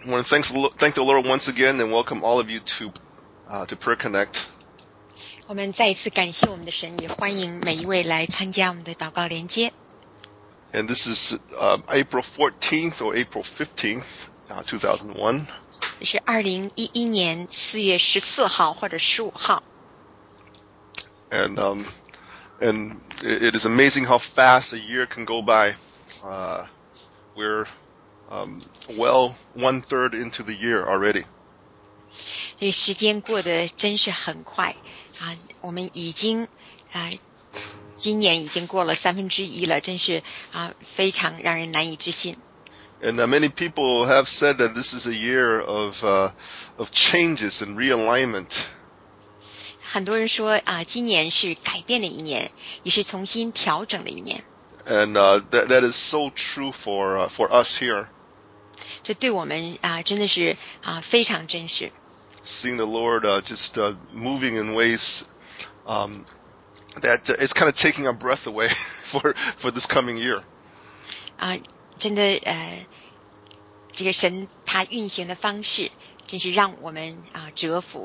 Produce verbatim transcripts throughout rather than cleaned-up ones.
I want to thank, thank the Lord once again and welcome all of you to, uh, to Prayer Connect. 我们再一次感谢我们的神，也欢迎每一位来参加我们的祷告连接。 And this is uh, April fourteenth or April fifteenth, uh, two thousand one. 这是二零一一年四月十四号或者十五号。 And um, and it is amazing how fast a year can go by. Uh, we're um, well one third into the year already. 这时间过得真是很快啊！我们已经啊，今年已经过了三分之一了，真是啊，非常让人难以置信。 And uh, many people have said that this is a year of uh, of changes and realignment. 很多人说啊，今年是改变的一年，也是重新调整的一年。 And uh, that that is so true for uh, for us here. 这对我们啊，真的是啊非常真实。 Seeing the Lord uh, just uh, moving in ways um, that uh, it's kind of taking our breath away for for this coming year. 啊，真的呃，这个神他运行的方式，真是让我们啊折服。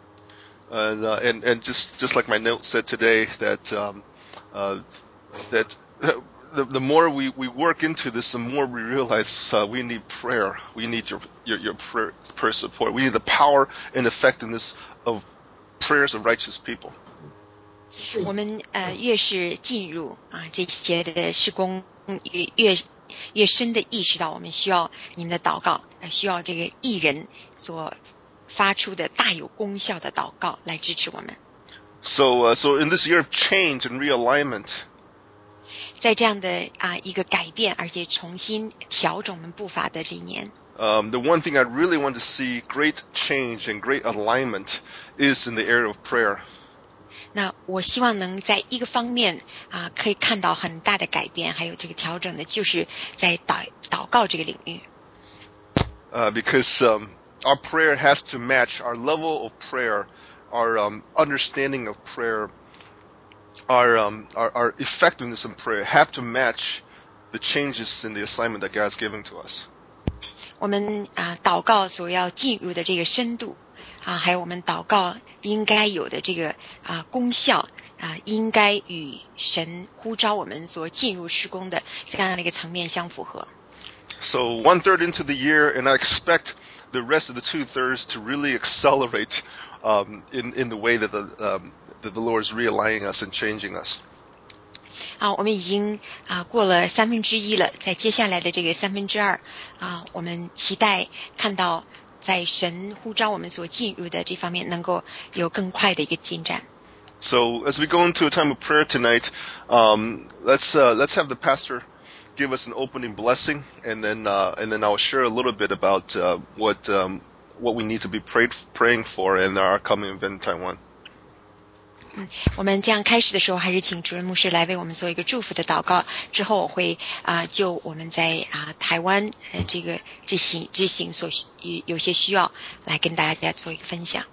And uh, and and just just like my note said today, that um, uh, that the the more we, we work into this, the more we realize uh, we need prayer. We need your your, your prayer, prayer support. We need the power and effectiveness of prayers of righteous people. 我们呃越是进入啊这些的事工，越越越深的意识到我们需要您的祷告，需要这个义人所发出的大有功效的祷告来支持我们。 So uh, so in this year of change and realignment, 在这样的啊一个改变，而且重新调整我们步伐的这一年。 Um, the one thing I really want to see great change and great alignment is in the area of prayer. 那我希望能在一个方面啊，可以看到很大的改变，还有这个调整的，就是在祷祷告这个领域。 Uh, because um, our prayer has to match our level of prayer, our um, understanding of prayer, our, um, our our effectiveness in prayer have to match the changes in the assignment that God is giving to us. 我们啊祷告所要进入的这个深度啊，还有我们祷告应该有的这个啊功效啊，应该与神呼召我们所进入事工的这样的一个层面相符合。 So one third into the year, and I expect the rest of the two thirds to really accelerate um, in in the way that the um, that the Lord is realigning us and changing us. 啊，我们已经啊过了三分之一了，在接下来的这个三分之二啊，我们期待看到在神呼召我们所进入的这方面能够有更快的一个进展。 So as we go into a time of prayer tonight, um, let's uh, let's have the pastor give us an opening blessing, and then uh, and then I'll share a little bit about uh, what um, what we need to be prayed, praying for in our upcoming event in Taiwan. 嗯，我们这样开始的时候，还是请主任牧师来为我们做一个祝福的祷告。之后我会啊、呃，就我们在啊、呃、台湾呃这个执行执行所需有些需要来跟大家做一个分享。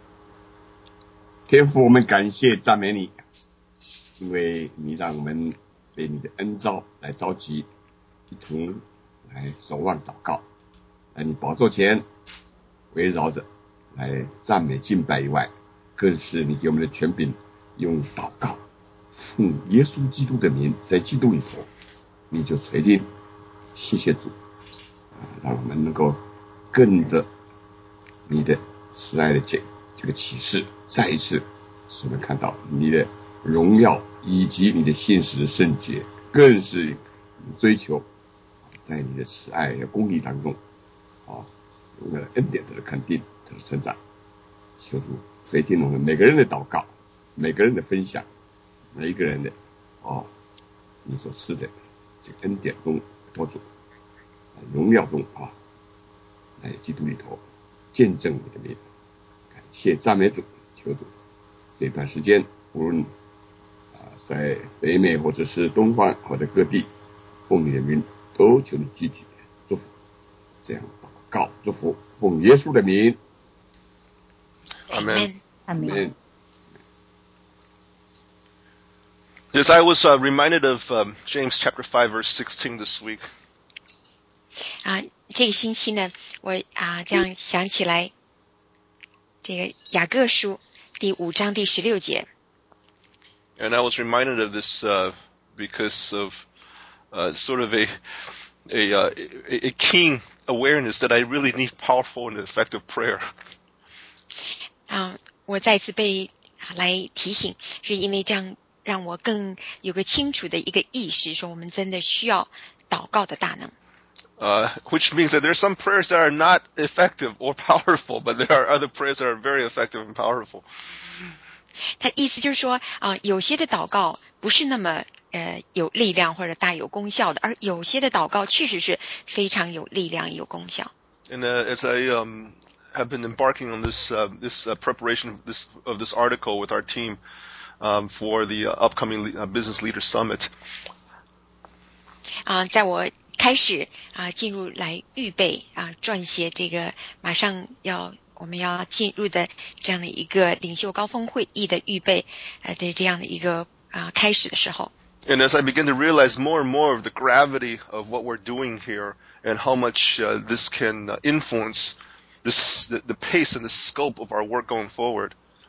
天父，我们感谢赞美你，因为你让我们被你的恩召来召集，一同来守望祷告，在你宝座前围绕着来赞美敬拜以外，更是你给我们的权柄，用祷告奉耶稣基督的名，在基督里头，你就垂听，谢谢主，让我们能够更的你的慈爱的这这个启示，再一次使我们看到你的荣耀以及你的信实圣洁，更是追求在你的慈爱和公义当中啊，有了恩典的肯定的成长。求主垂听我们每个人的祷告，每个人的分享，每一个人的哦，你所赐的这个恩典中托主荣耀中啊，在基督里头见证你的名，感谢赞美主，求主这段时间无论啊在北美或者是东方或者各地，奉你的名都求你积极祝福，这样祷告祝福，奉耶稣的名。 Amen. Amen. Yes, I was uh, reminded of um, James chapter five verse sixteen this week. 啊，这个星期呢， 我啊这样想起来，这个雅各书第五章第十六节。 And I was reminded of this uh, because of uh, sort of a a, uh, a a keen awareness that I really need powerful and effective prayer. 啊，我再次被来提醒，是因为这样让我更有个清楚的一个意识，说我们真的需要祷告的大能。 Uh, which means that there are some prayers that are not effective or powerful, but there are other prayers that are very effective and powerful. 他意思就是说啊，有些的祷告不是那么呃有力量或者大有功效的，而有些的祷告确实是非常有力量有功效。 And uh, as I um, have been embarking on this uh, this uh, preparation of this of this article with our team um, for the uh, upcoming uh, Business Leader Summit. 啊，在我开始啊进入来预备啊撰写这个马上要我们要进入的这样的一个领袖高峰会议的预备呃的这样的一个啊开始的时候。 And as I begin to realize more and more of the gravity of what we're doing here and how much uh, this can uh, influence this, the, the pace and the scope of our work going forward.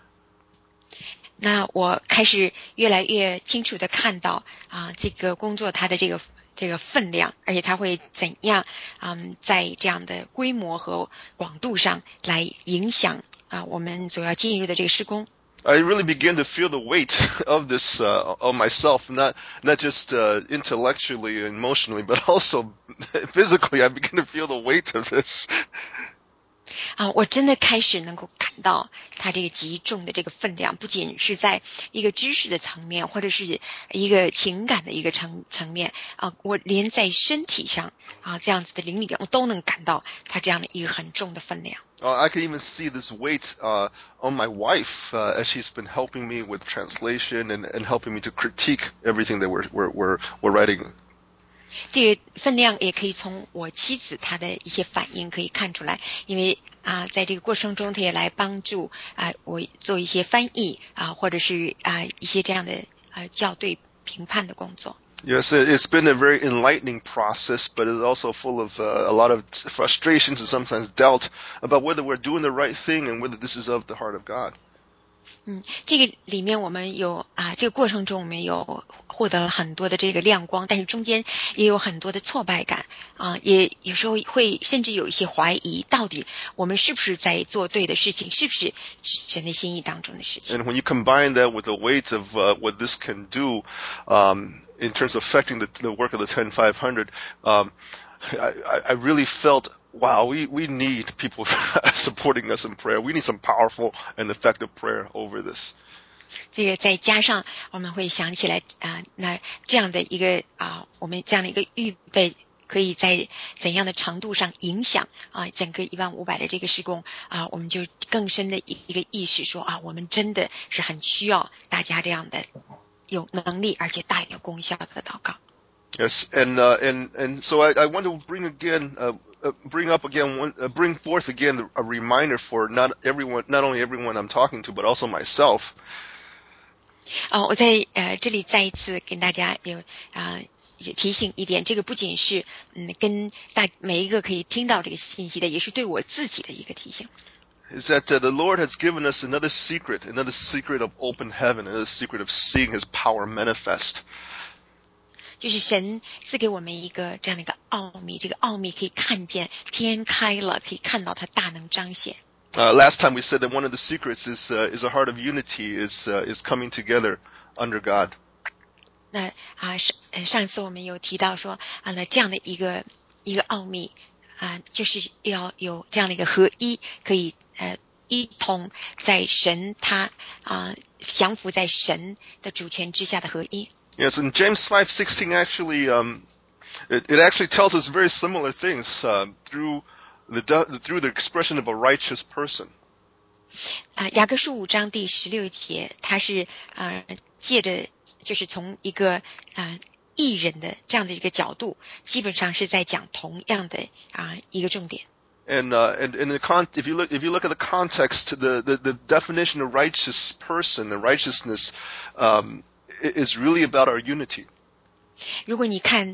那我开始越来越清楚地看到啊这个工作它的这个这个分量，而且它会怎样嗯在这样的规模和广度上来影响啊我们所要进入的这个施工。 I really begin to feel the weight of this uh, of myself, not not just uh, intellectually and emotionally, but also physically. I begin to feel the weight of this. 啊，我真的开始能够感到它这个极重的这个分量，不仅是在一个知识的层面，或者是一个情感的一个层层面啊，我连在身体上啊这样子的灵里边，我都能感到它这样的一个很重的分量。 Uh, I can even see this weight uh, on my wife uh, as she's been helping me with translation and, and helping me to critique everything that we're we're we're, we're writing. 这个分量也可以从我妻子她的一些反应可以看出来，因为啊，在这个过程中，她也来帮助啊我做一些翻译啊，或者是啊一些这样的啊校对评判的工作。 Yes, it's been a very enlightening process, but it's also full of uh, a lot of frustrations and sometimes doubt about whether we're doing the right thing and whether this is of the heart of God. 嗯，这个里面我们有啊，这个过程中我们有获得了很多的这个亮光，但是中间也有很多的挫败感啊，也有时候会甚至有一些怀疑，到底我们是不是在做对的事情，是不是神的心意当中的事情。 And when you combine that with the weight of uh, what this can do um, in terms of affecting the, the work of the ten five hundred, um, I, I really felt, wow, we, we need people supporting us in prayer. We need some powerful and effective prayer over this. 这个再加上我们会想起来啊，那这样的一个啊，我们这样的一个预备，可以在怎样的程度上影响啊整个一万五百的这个施工啊，我们就更深的一个意识说啊，我们真的是很需要大家这样的有能力而且大有功效的祷告。 Yes, and uh, and and so I, I want to bring again, uh, uh, bring up again, one, uh, bring forth again a reminder for not everyone, not only everyone I'm talking to, but also myself. 哦，我在呃这里再一次跟大家有啊、呃、提醒一点，这个不仅是嗯跟大每一个可以听到这个信息的，也是对我自己的一个提醒。 Is that uh, the Lord has given us another secret, another secret of open heaven, another secret of seeing His power manifest. 就是神赐给我们一个这样的一个奥秘，这个奥秘可以看见天开了，可以看到它大能彰显。 Uh, last time we said that one of the secrets is uh, is a heart of unity, is uh, is coming together under God. 那啊上上次我们有提到说啊，那这样的一个一个奥秘啊，就是要有这样的一个合一，可以呃一同在神他啊降服在神的主权之下的合一。 Yes, and James five sixteen actually um, it, it actually tells us very similar things uh, through the through the expression of a righteous person. 啊，雅各书五章第十六节，它是啊借着就是从一个啊义人的这样的一个角度，基本上是在讲同样的啊一个重点。 And uh, and in the con, if you look if you look at the context, the the, the definition of righteous person, the righteousness, um, is really about our unity. 如果你看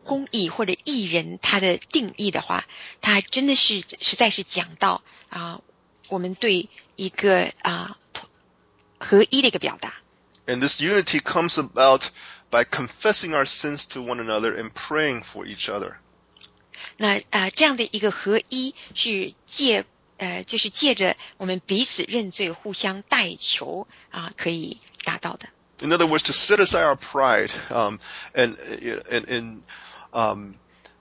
公义或者义人他的定义的话，他真的是实在是讲到啊、呃，我们对一个啊、呃、合一的一个表达。 And this unity comes about by confessing our sins to one another and praying for each other. 那啊、呃，这样的一个合一是借呃，就是借着我们彼此认罪、互相代求啊、呃，可以达到的。 In other words, to set aside our pride um, and and and um,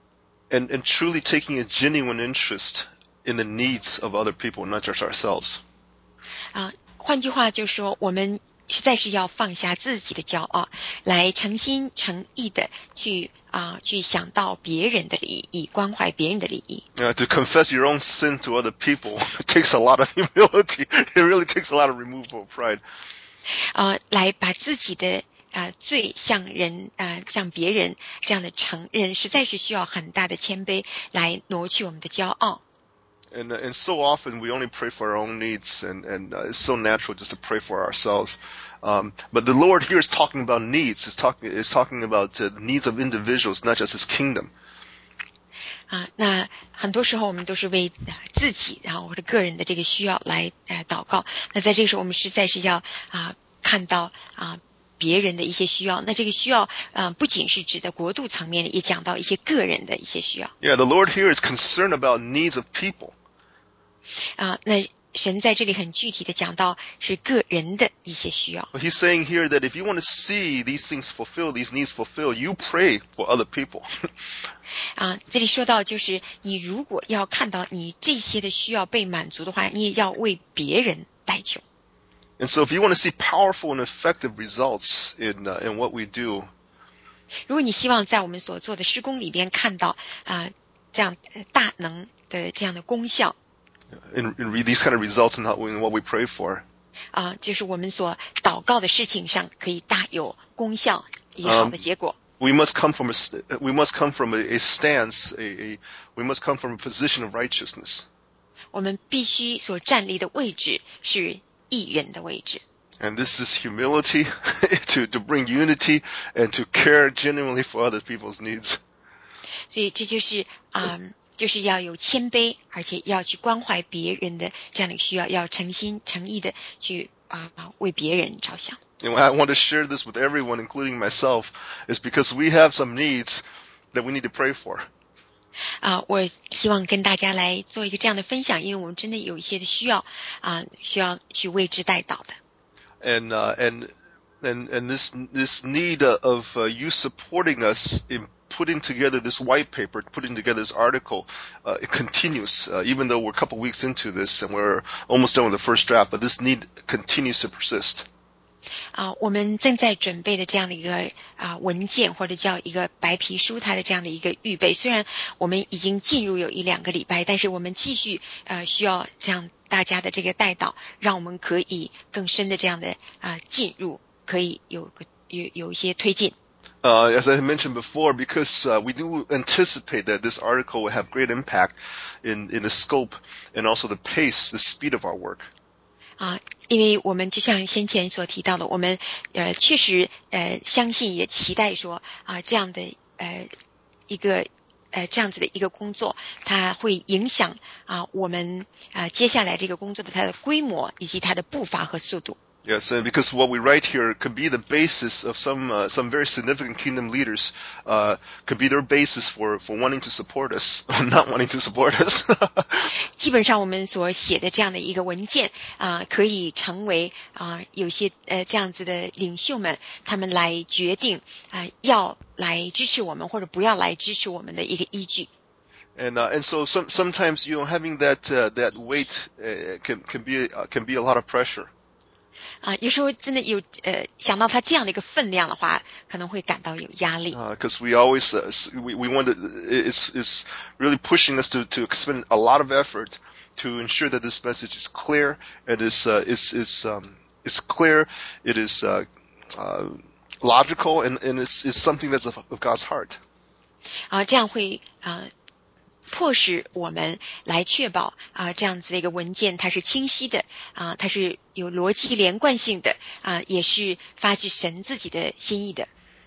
and and truly taking a genuine interest in the needs of other people, not just ourselves. 啊、呃，换句话就是说，我们实在是要放下自己的骄傲，来诚心诚意的去啊、呃、去想到别人的利益，关怀别人的利益。 Uh, to confess your own sin to other people, it takes a lot of humility. It really takes a lot of removal of pride. 呃，来把自己的啊、呃、罪向人啊、呃、向别人这样的承认，实在是需要很大的谦卑来挪去我们的骄傲。 And uh, and so often we only pray for our own needs, and and uh, it's so natural just to pray for ourselves. Um, but the Lord here is talking about needs. Is talking is talking about uh, needs of individuals, not just His kingdom. 啊，那很多时候我们都是为自己，然后或者个人的这个需要来呃祷告。那在这个时候，我们实在是要啊看到啊别人的一些需要。那这个需要啊、呃、不仅是指的国度层面的，也讲到一些个人的一些需要。 Yeah, the Lord here is concerned about needs of people. 啊，那神在这里很具体的讲到是个人的一些需要。 But He's saying here that if you want to see these things fulfilled, these needs fulfilled, you pray for other people. 啊，这里说到就是你如果要看到你这些的需要被满足的话，你也要为别人代求。 And so if you want to see powerful and effective results in uh, in what we do, 如果你希望在我们所做的施工里边看到啊、呃、这样大能的这样的功效， in, in these kind of results in, how, in what we pray for, 啊、呃，就是我们所祷告的事情上可以大有功效，一个好的结果。 Um, we must come from a we must come from a, a stance, a, a we must come from a position of righteousness. 我们必须所站立的位置是义人的位置。 And this is humility to to bring unity and to care genuinely for other people's needs. 所以这就是啊、呃，就是要有谦卑，而且要去关怀别人的这样的需要，要诚心诚意的去啊、呃、为别人着想。 And I want to share this with everyone, including myself, is because we have some needs that we need to pray for. 啊、呃，我希望跟大家来做一个这样的分享，因为我们真的有一些的需要啊、呃，需要去为之代祷的。 And uh, and and and this this need of uh, you supporting us in putting together this white paper, putting together this article, uh, it continues. Uh, even though we're a couple weeks into this and we're almost done with the first draft, but this need continues to persist. 啊，我们正在准备的这样的一个啊文件，或者叫一个白皮书，它的这样的一个预备。虽然我们已经进入有一两个礼拜，但是我们继续呃需要这样大家的这个带导，让我们可以更深的这样的啊进入，可以有个有有一些推进。 Uh, as I mentioned before, because uh, we do anticipate that this article will have great impact in, in the scope and also the pace, the speed of our work. 啊，因为我们就像先前所提到的，我们呃确实呃相信也期待说啊这样的呃一个呃这样子的一个工作，它会影响啊我们啊接下来这个工作的它的规模以及它的步伐和速度。 Yes, and because what we write here could be the basis of some uh, some very significant kingdom leaders, uh, could be their basis for, for wanting to support us, or not wanting to support us. 基本上我们所写的这样的一个文件啊、呃，可以成为啊、呃、有些呃这样子的领袖们，他们来决定啊、呃、要来支持我们或者不要来支持我们的一个依据。 And uh, and so some, sometimes you know having that uh, that weight uh, can can be uh, can be a lot of pressure. 啊，有时候真的有呃想到他这样的一个分量的话，可能会感到有压力。 Because uh, we always uh, we we want to it's it's really pushing us to to expend a lot of effort to ensure that this message is clear. It is uh, is is um it's clear. It is uh, uh, logical and and it's it's something that's of, of God's heart. 啊，这样会啊。迫使我们来确保啊、呃、这样子的一个文件它是清晰的啊、呃、它是有逻辑连贯性的啊、呃、也是发自神自己的心意的。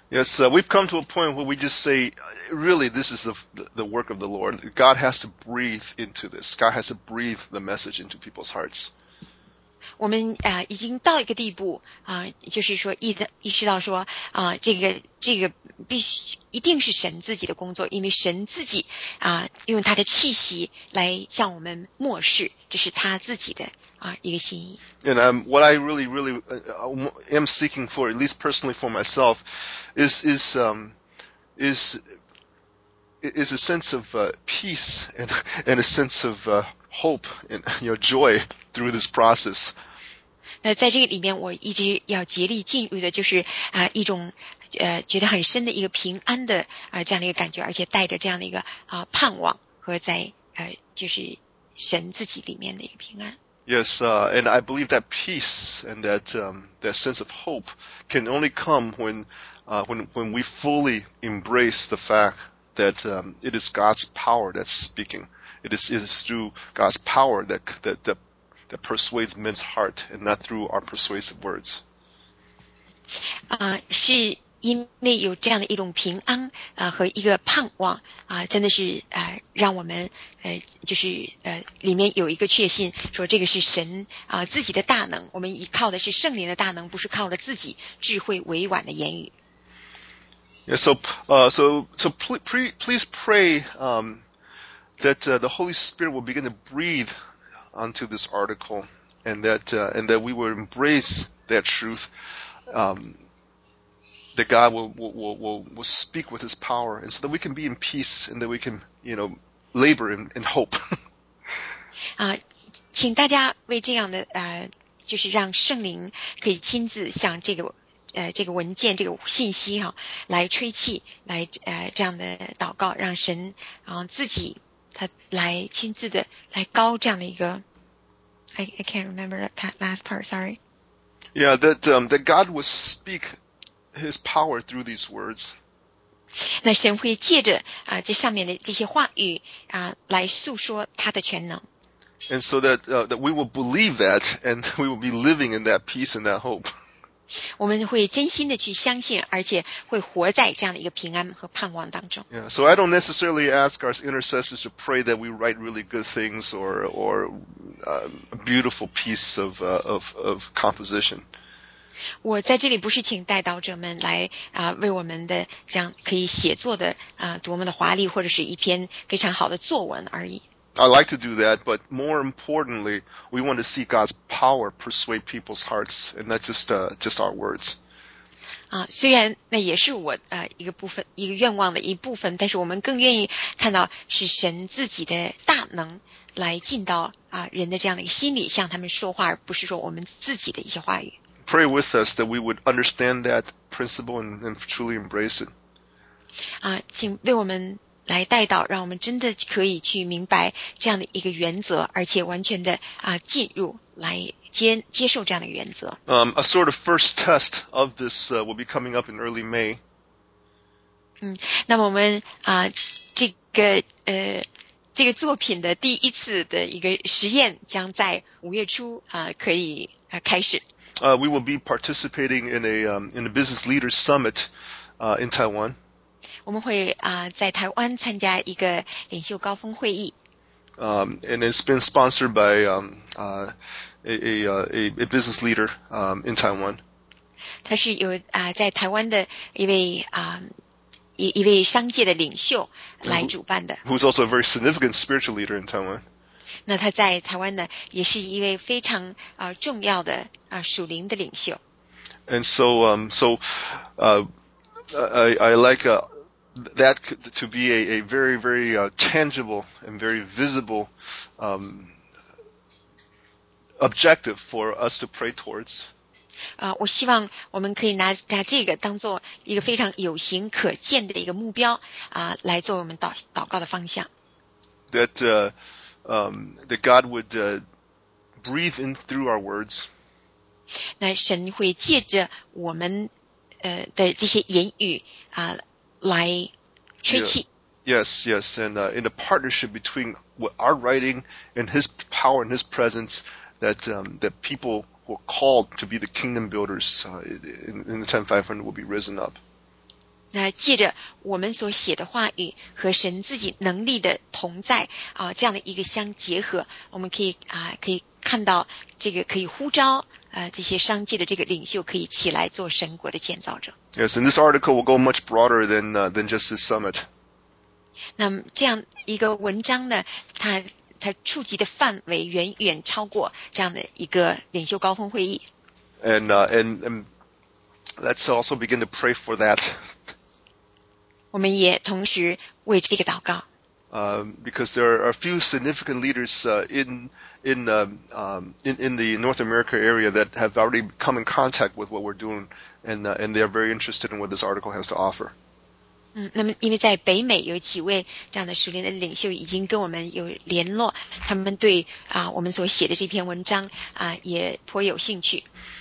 Yes, uh, we've come to a point where we just say, really, this is the the work of the Lord. God has to breathe into this. God has to breathe the message into people's hearts. 我们啊、呃、已经到一个地步啊、呃，就是说意的意识到说啊、呃，这个这个必须一定是神自己的工作，因为神自己啊、呃、用他的气息来向我们漠视，这是他自己的啊、呃、一个心意。 And um, what I really, really uh, am seeking for, at least personally for myself, is is um, is is a sense of uh, peace and and a sense of uh, hope and you know joy through this process. 那在这个里面，我一直要竭力进入的就是啊、呃、一种呃觉得很深的一个平安的啊、呃、这样的一个感觉，而且带着这样的一个啊、呃、盼望和在呃就是神自己里面的一个平安。 Yes, uh, and I believe that peace and that um, that sense of hope can only come when uh, when when we fully embrace the fact that um, it is God's power that's speaking. It is it is through God's power that that that, that persuades men's heart, and not through our persuasive words. 啊、呃，是因为有这样的一种平安啊、呃、和一个盼望啊、呃，真的是啊、呃、让我们呃就是呃里面有一个确信，说这个是神啊、呃、自己的大能，我们依靠的是圣灵的大能，不是靠的自己智慧委婉的言语。 Yeah, so uh, so so pl- pre- please pray um, that uh, the Holy Spirit will begin to breathe onto this article, and that uh, and that we will embrace that truth. Um, that God will, will, will, will speak with his power, and so that we can be in peace, and that we can, you know, labor in, in hope. 啊，请大家为这样的呃，就是让圣灵可以亲自向这个呃这个文件这个信息哈、啊、来吹气，来呃这样的祷告，让神啊、呃、自己他来亲自的来高这样的一个 I I can't remember that last part, sorry. Yeah, that um, that God will speak his power through these words. 那神会借着啊、呃、这上面的这些话语啊、呃、来诉说他的全能。 And so that uh, that we will believe that, and we will be living in that peace and that hope. 我们会真心的去相信，而且会活在这样的一个平安和盼望当中。 Yeah, so I don't necessarily ask our intercessors to pray that we write really good things or or uh, a beautiful piece of uh, of of composition. 我在这里不是请代祷者们来啊、呃、为我们的这样可以写作的啊、呃、多么的华丽，或者是一篇非常好的作文而已。 I like to do that, but more importantly, we want to see God's power persuade people's hearts, and not just uh, just our words. 啊，虽然那也是我呃一个部分一个愿望的一部分，但是我们更愿意看到是神自己的大能来进到啊人的这样的一个心里，向他们说话，而不是说我们自己的一些话语。 Pray with us that we would understand that principle and, and truly embrace it. 啊，请为我们来带导，让我们真的可以去明白这样的一个原则，而且完全的啊进入来接接受这样的原则。 Um, a sort of first test of this uh, will be coming up in early May. 嗯，那么我们啊这个呃这个作品的第一次的一个实验将在五月初啊可以啊开始。 Uh, we will be participating in a um, in a business leaders summit uh, in Taiwan. 我们会啊在台湾参加一个领袖高峰会议。 Um, and it's been sponsored by um, uh, a, a, a, a business leader um, in Taiwan. 他是有啊在台湾的一位啊一一位商界的领袖来主办的。 Who's also a very significant spiritual leader in Taiwan. 那他在台湾呢，也是一位非常啊、呃、重要的啊、呃、属灵的领袖。 And so, um, so uh, I, I like uh, that to be a, a very, very uh, tangible and very visible um, objective for us to pray towards. 啊、呃，我希望我们可以拿拿这个当做一个非常有形可见的一个目标啊、呃，来做我们祷祷告的方向。 That uh, um, that God would uh, breathe in through our words. 那神会借着我们呃的这些言语啊、呃、来吹气。 Yeah. Yes, yes, and uh, in a partnership between what our writing and His power and His presence, that um, that people who are called to be the kingdom builders uh, in, in the ten five hundred will be risen up. 那借着我们所写的话语和神自己能力的同在啊，这样的一个相结合，我们可以啊可以看到这个可以呼召啊这些商界的这个领袖可以起来做神国的建造者。 Yes, and this article will go much broader than uh, than just this summit. 那么这样一个文章呢，它它触及的范围远远超过这样的一个领袖高峰会议。 And uh, and, and let's also begin to pray for that. 我们也同时为这个祷告。 Um, because there are a few significant leaders uh, in in, uh, um, in in the North America area that have already come in contact with what we're doing, and uh, and they are very interested in what this article has to offer. 嗯，那么因为在北美有几位这样的属灵的领袖已经跟我们有联络，他们对啊我们所写的这篇文章啊也颇有兴趣。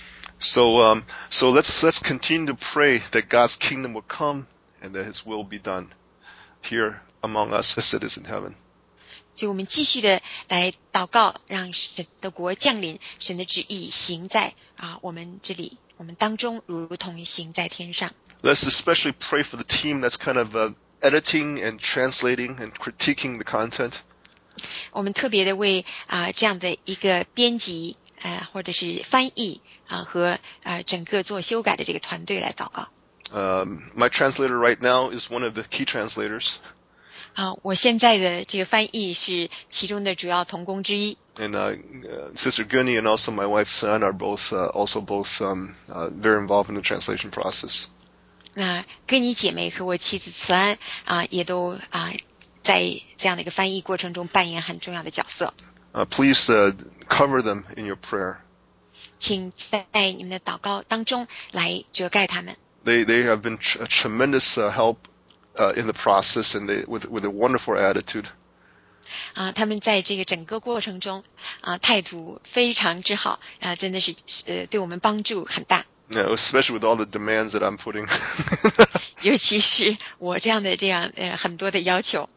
So um so let's let's continue to pray that God's kingdom will come and that His will be done here among us as it is in heaven. 所以我们继续的来祷告，让神的国降临，神的旨意行在啊我们这里，我们当中，如同行在天上。 Let's especially pray for the team that's kind of uh, editing and translating and critiquing the content. 我们特别的为啊这样的一个编辑呃或者是翻译啊和啊整个做修改的这个团队来祷告。 Um, my translator right now is one of the key translators. 啊，我现在的这个翻译是其中的主要同工之一。 And uh, uh, Sister Gunny and also my wife's son are both uh, also both um, uh, very involved in the translation process. 那跟你姐妹和我妻子慈安啊，也都啊在这样的一个翻译过程中扮演很重要的角色。 Uh, please uh, cover them in your prayer. 请在你们的祷告当中来遮盖他们。 They they have been tr- a tremendous uh, help uh, in the process, and they with with a wonderful attitude. 啊，他们在这个整个过程中啊态度非常之好啊，真的是呃对我们帮助很大。 Yeah, especially with all the demands that I'm putting. 尤其是我这样的这样呃很多的要求。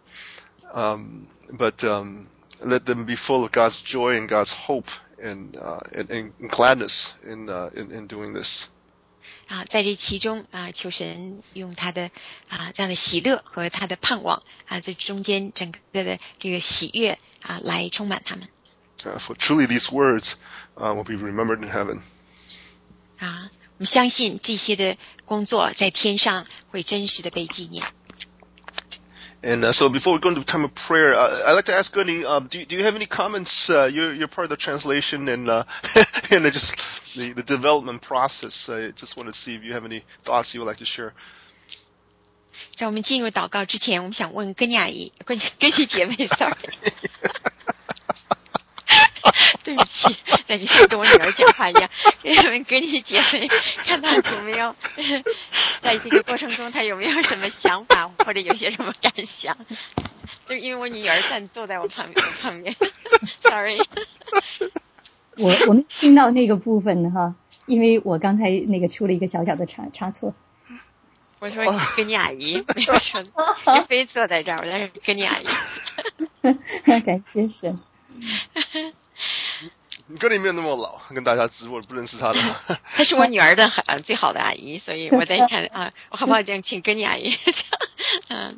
Um, but um, let them be full of God's joy and God's hope and uh, and, and gladness in, uh, in in doing this. 啊，在这其中啊，求神用他的啊这样的喜乐和他的盼望啊，这中间整个的这个喜悦啊，来充满他们。 Uh, for truly these words uh, will be remembered in heaven. 啊，我们相信这些的工作在天上会真实的被纪念。 And uh, so before we go into time of prayer, uh, I'd like to ask Gunny, um, do, do you have any comments? Uh, you're, you're part of the translation and, uh, and the, just the, the development process. I just want to see if you have any thoughts you would like to share. 在我们进入祷告之前，我们想问根尼阿姨、根根尼姐妹 ，sorry， 对不起，在像跟我女儿讲话一样。根尼姐妹，看到有没有在这个过程中，她有没有什么想法，或者有些什么感想？就是因为我女儿站坐在我旁边，我旁边 ，sorry。 我我没听到那个部分哈，因为我刚才那个出了一个小小的差差错。 我说跟你阿姨，没有说你非坐在这儿，我在跟你阿姨。 感谢神。 你跟你没有那么老，跟大家直播不认识他的。 她是我女儿的很最好的阿姨，所以我在看啊，我好不好这样请跟你阿姨？嗯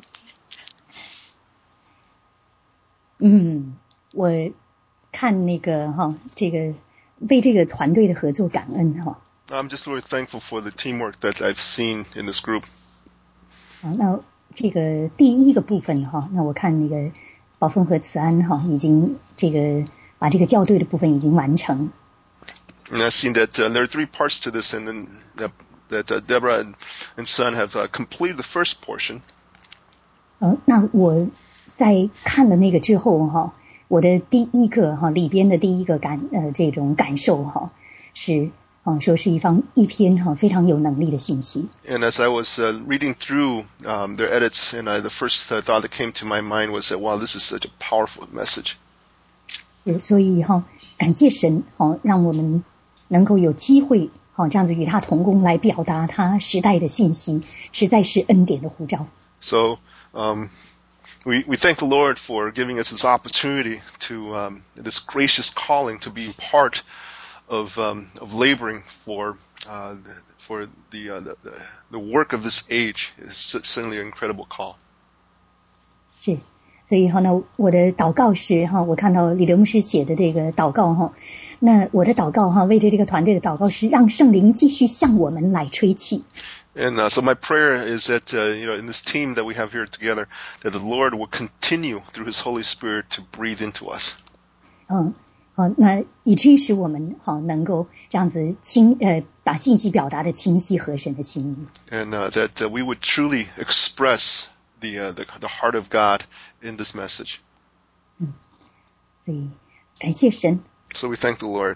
嗯，我看那个哈，这个为这个团队的合作感恩哈。 I'm just really thankful for the teamwork that I've seen in this group. 啊，那这个第一个部分哈，那我看那个宝凤和慈安哈，已经这个把这个校对的部分已经完成。 And I've seen that uh, there are three parts to this, and then uh, that uh, Deborah and, and Son have uh, completed the first portion. 呃，那我在看了那个之后哈，我的第一个哈里边的第一个感呃这种感受哈是。啊，说是一方一篇哈非常有能力的信息。 And as I was uh, reading through um, their edits, and uh, the first uh, thought that came to my mind was that, wow, this is such a powerful message. 所以哈，感谢神哈，让我们能够有机会哈这样子与他同工来表达他时代的信息，实在是恩典的呼召。 So um, we we thank the Lord for giving us this opportunity to um, this gracious calling to be part of um, of laboring for uh, for the, uh, the the work of this age is certainly an incredible call. 是，所以哈呢，我的祷告是哈，我看到李德牧师写的这个祷告哈，那我的祷告哈，为着这个团队的祷告是让圣灵继续向我们来吹气。 And uh, so my prayer is that, uh, you know, in this team that we have here together, that the Lord will continue through His Holy Spirit to breathe into us. 嗯，好，那以至于使我们好能够这样子清呃把信息表达的清晰合神的心意。 And uh, that uh, we would truly express the, uh, the the heart of God in this message. 嗯，所以感谢神。 So we thank the Lord.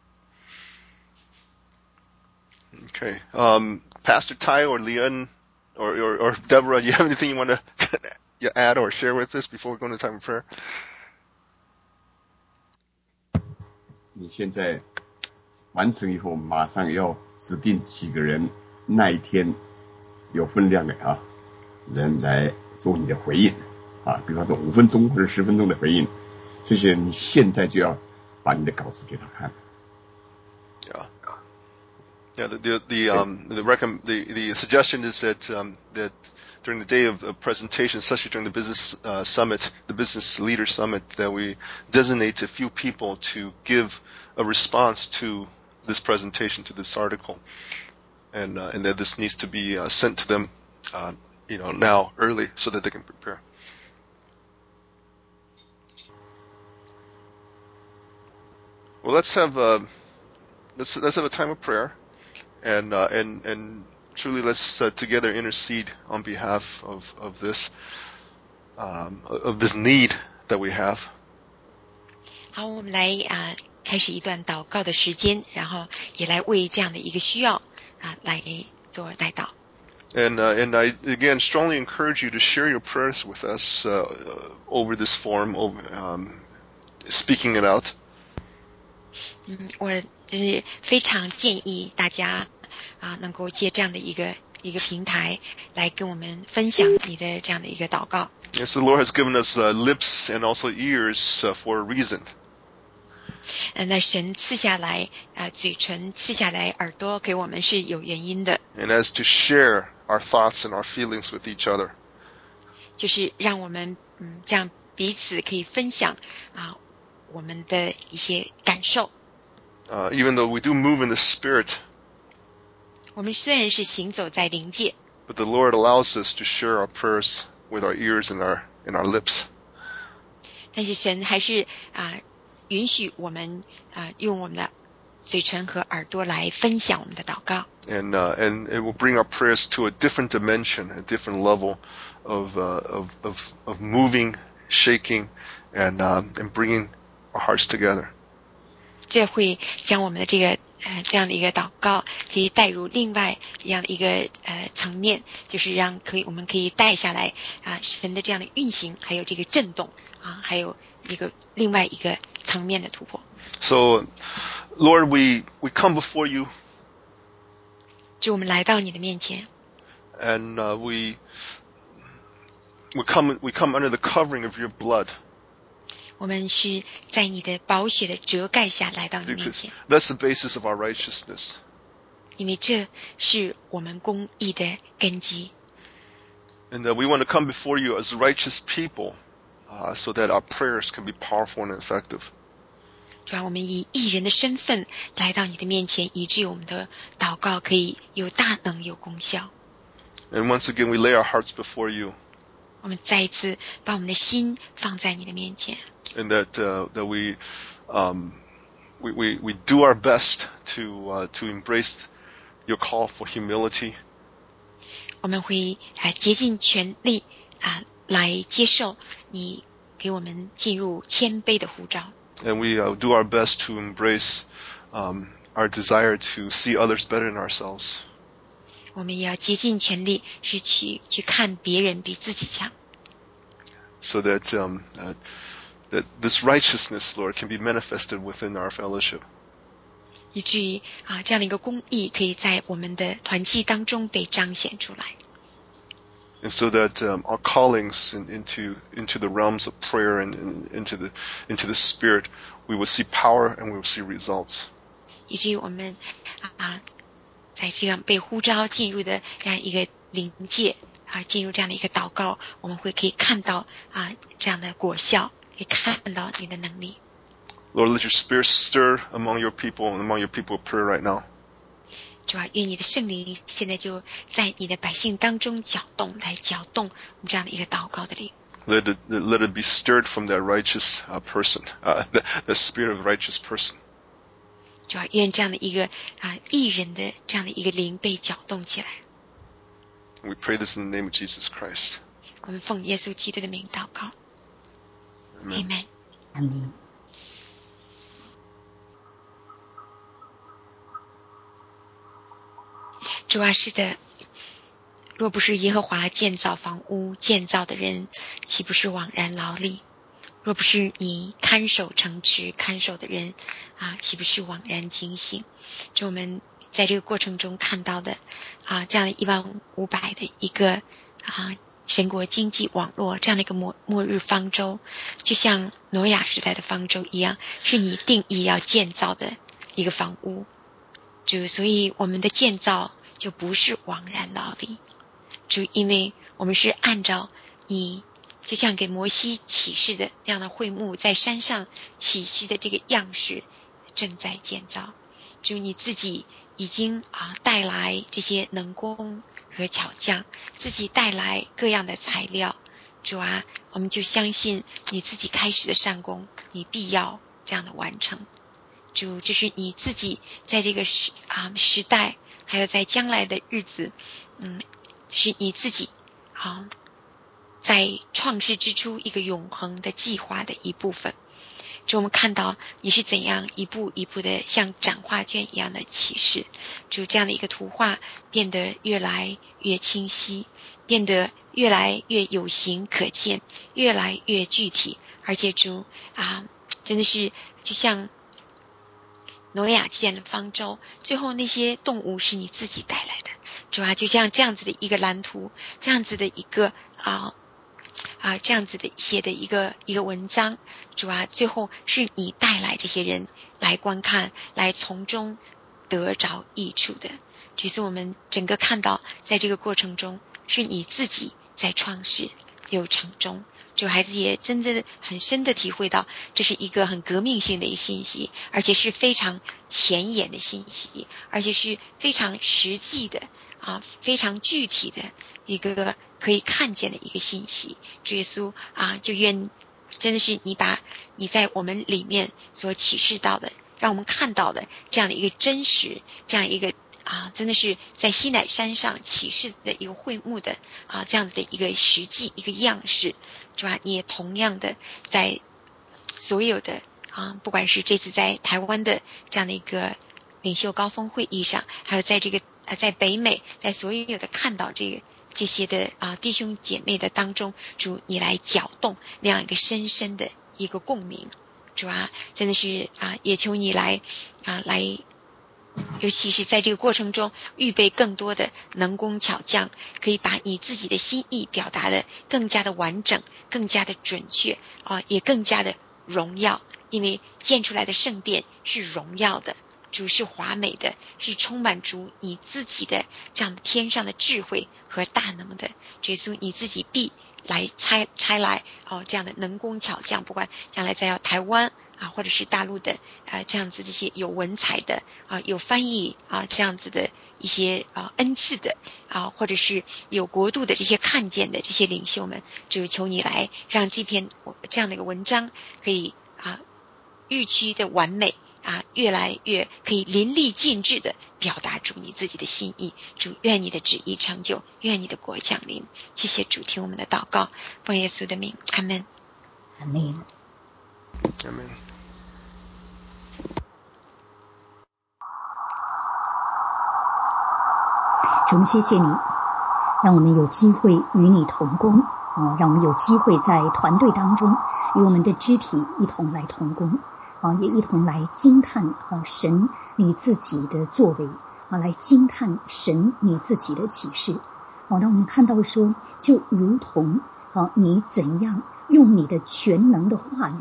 Okay. Um, Pastor Ty or Leon or, or, or Deborah, do you have anything you want to add or share with us before we go into time of prayer? 你现在完成以后，马上要指定几个人，那一天有分量的啊人来做你的回应啊，比方说五分钟或者十分钟的回应，这些你现在就要把你的稿子给他看。 Yeah. Yeah, the the the um the recom the the suggestion is that um that during the day of, of presentation, especially during the business uh, summit, the business leader summit, that we designate a few people to give a response to this presentation, to this article, and uh, and that this needs to be uh, sent to them, uh, you know, now early so that they can prepare. Well, let's have a let's let's have a time of prayer. And, uh, and, and truly let's uh, together intercede on behalf of, of this, um, of this need that we have. 好，我们来啊、呃、开始一段祷告的时间，然后也来为这样的一个需要啊、呃、来做代祷。 And, uh, and I again strongly encourage you to share your prayers with us, uh, over this forum, over, um, speaking it out. 嗯，我就是非常建议大家啊，能够借这样的一个一个平台来跟我们分享你的这样的一个祷告。 Yes, the Lord has given us uh, lips and also ears uh, for a reason. 呃，那神赐下来啊、呃，嘴唇赐下来，耳朵给我们是有原因的。 And as to share our thoughts and our feelings with each other. 就是让我们嗯这样彼此可以分享啊、呃、我们的一些感受。 Uh, even though we do move in the Spirit, 我们虽然是行走在灵界 but the Lord allows us to share our prayers with our ears and our and our lips. 但是神还是啊、呃、允许我们啊、呃、用我们的嘴唇和耳朵来分享我们的祷告。 And uh, and it will bring our prayers to a different dimension, a different level of uh, of of of moving, shaking, and um, and bringing our hearts together. 这会将我们的这个呃这样的一个祷告可以带入另外一样的一个呃层面，就是让可以我们可以带下来啊、呃、神的这样的运行，还有这个震动啊，还有一个另外一个层面的突破。 So, Lord, we we come before you. 就我们来到你的面前。 And uh, we we come we come under the covering of your blood. 我们是在你的宝血的遮盖下来到你面 Because 前， that's the basis of our righteousness. 因为这是我们公义的根基。 And uh, we want to come before you as righteous people, uh, so that our prayers can be powerful and effective. 主要我们以义人的身份来到你的面前，以致我们的祷告可以有大能有功效。 And once again, we lay our hearts before you. 我们再一次把我们的心放在你的面前， And that uh, that we, um, we we we do our best to uh, to embrace your call for humility. 我们会啊竭尽全力啊来接受你给我们进入谦卑的呼召。 And we uh, do our best to embrace um, our desire to see others better than ourselves. 我们也要竭尽全力是去去看别人比自己强， So that um, uh, that this righteousness, Lord, can be manifested within our fellowship. 以至于啊这样的一个公义可以在我们的团契当中被彰显出来。 And so that um, our callings in, into into the realms of prayer and, and into the into the Spirit, we will see power and we will see results. 以至于我们啊，在这样被呼召进入的这样一个灵界啊，进入这样的一个祷告，我们会可以看到啊这样的果效，可以看到你的能力。 Lord, let your spirit stir among your people and among your people of prayer right now. 主啊，愿你的圣灵现在就在你的百姓当中搅动，来搅动我们这样的一个祷告的灵。 Let it, let it be stirred from that righteous uh, person, uh, the, the spirit of a righteous person. 主啊，愿这样的一个啊义人的这样的一个灵被搅动起来。 We pray this in the name of Jesus Christ. 我们奉耶稣基督的名祷告。Amen. Amen. 阿们。 主啊，是的，若不是耶和华建造房屋，建造的人岂不是枉然劳力？若不是你看守城池，看守的人啊，岂不是枉然警醒？就我们在这个过程中看到的啊，这样一万五百的一个啊神国经济网络，这样的一个末末日方舟，就像挪亚时代的方舟一样，是你定义要建造的一个房屋。就所以我们的建造就不是枉然劳力，就因为我们是按照你就像给摩西启示的那样的会幕，在山上启示的这个样式正在建造。就你自己已经啊带来这些能工和巧匠，自己带来各样的材料。主啊，我们就相信你自己开始的善工，你必要这样的完成。主，这是你自己在这个时啊时代，还有在将来的日子，嗯，是你自己啊在创世之初一个永恒的计划的一部分。就我们看到你是怎样一步一步的像展画卷一样的启示，就这样的一个图画变得越来越清晰，变得越来越有形可见，越来越具体，而且主啊，真的是就像挪亚建了方舟，最后那些动物是你自己带来的，主啊，就像这样子的一个蓝图，这样子的一个啊啊这样子的写的一个一个文章，主啊，最后是你带来这些人来观看，来从中得着益处的。这是我们整个看到，在这个过程中，是你自己在创世有成中。主孩子也真正很深的体会到，这是一个很革命性的一个信息，而且是非常前沿的信息，而且是非常实际的啊，非常具体的一个可以看见的一个信息。主耶稣啊，就愿真的是你把你在我们里面所启示到的，让我们看到的这样的一个真实，这样一个啊，真的是在西乃山上启示的一个会幕的啊，这样的一个实际一个样式，是吧？你也同样的在所有的啊，不管是这次在台湾的这样的一个领袖高峰会议上，还有在这个呃在北美，在所有的看到这个这些的啊弟兄姐妹的当中，主你来搅动那样一个深深的一个共鸣，主啊，真的是啊，也求你来啊来。尤其是在这个过程中预备更多的能工巧匠，可以把你自己的心意表达的更加的完整，更加的准确啊，也更加的荣耀，因为建出来的圣殿是荣耀的，主是华美的，是充满主你自己的这样天上的智慧和大能的。耶稣你自己必来拆拆来哦，这样的能工巧匠，不管将来在台湾啊，或者是大陆的啊这样子这些有文采的啊，有翻译啊这样子的一些啊恩赐的啊，或者是有国度的这些看见的这些领袖们，只有求你来让这篇这样的一个文章可以啊日趋的完美啊，越来越可以淋漓尽致的表达出你自己的心意。主，愿你的旨意成就，愿你的国降临。谢谢主，听我们的祷告，奉耶稣的名，阿们。 阿们。 阿们。 主，我们谢谢你，让我们有机会与你同工啊，让我们有机会在团队当中与我们的肢体一同来同工啊，也一同来惊叹啊神你自己的作为啊，来惊叹神你自己的启示啊。当我们看到说，就如同啊你怎样用你的全能的话语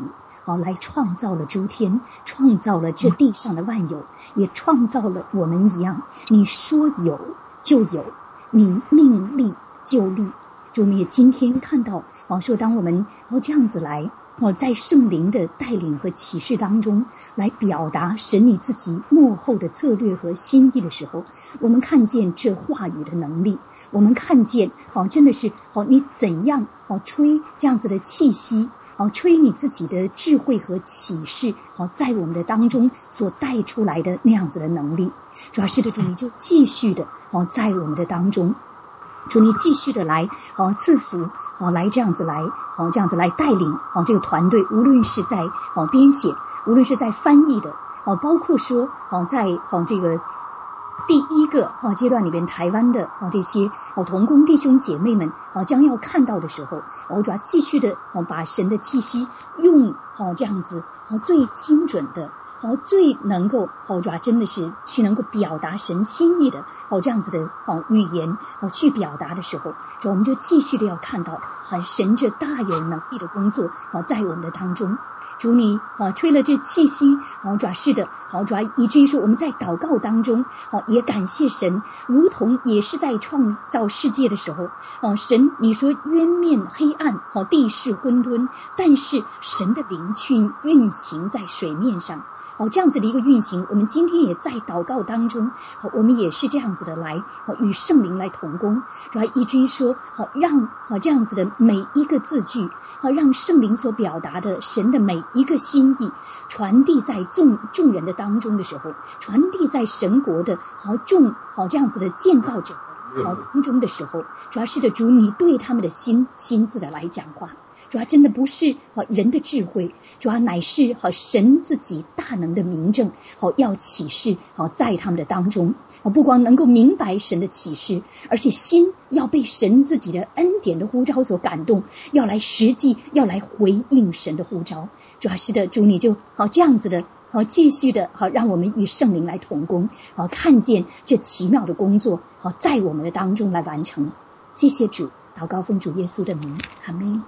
好来创造了诸天，创造了这地上的万有，也创造了我们一样。你说有就有，你命立就立。主，我们也今天看到啊，说当我们哦这样子来哦，在圣灵的带领和启示当中来表达神你自己幕后的策略和心意的时候，我们看见这话语的能力，我们看见好真的是好你怎样好吹这样子的气息，好吹你自己的智慧和启示，好在我们的当中所带出来的那样子的能力。主要是的主，你就继续的好在我们的当中。主，你继续的来好赐福好来这样子来好这样子来带领好这个团队，无论是在好编写，无论是在翻译的好，包括说好在好这个第一个好阶段里边台湾的好这些好同工弟兄姐妹们好将要看到的时候，我主要继续的好把神的气息用好这样子好最精准的好最能够好主要真的是去能够表达神心意的好这样子的好语言好去表达的时候，主我们就继续的要看到好神这大有能力的工作好在我们的当中。主你好吹了这气息好主要是的好主要以至于说我们在祷告当中好也感谢神，如同也是在创造世界的时候哦，神你说渊面黑暗好地势混沌，但是神的灵去运行在水面上好这样子的一个运行，我们今天也在祷告当中好我们也是这样子的来好与圣灵来同工，主要以至于说好让好这样子的每一个字句好让圣灵所表达的神的每一个心意传递在众众人的当中的时候，传递在神国的好众好这样子的建造者好当中的时候，主要是的主你对他们的心亲自的来讲话，主要真的不是好人的智慧，主要乃是好神自己大能的明证好要启示好在他们的当中好，不光能够明白神的启示，而且心要被神自己的恩典的呼召所感动，要来实际要来回应神的呼召。主要是的主你就好这样子的好继续的好让我们与圣灵来同工好，看见这奇妙的工作好在我们的当中来完成。谢谢主，祷告奉主耶稣的名，阿们。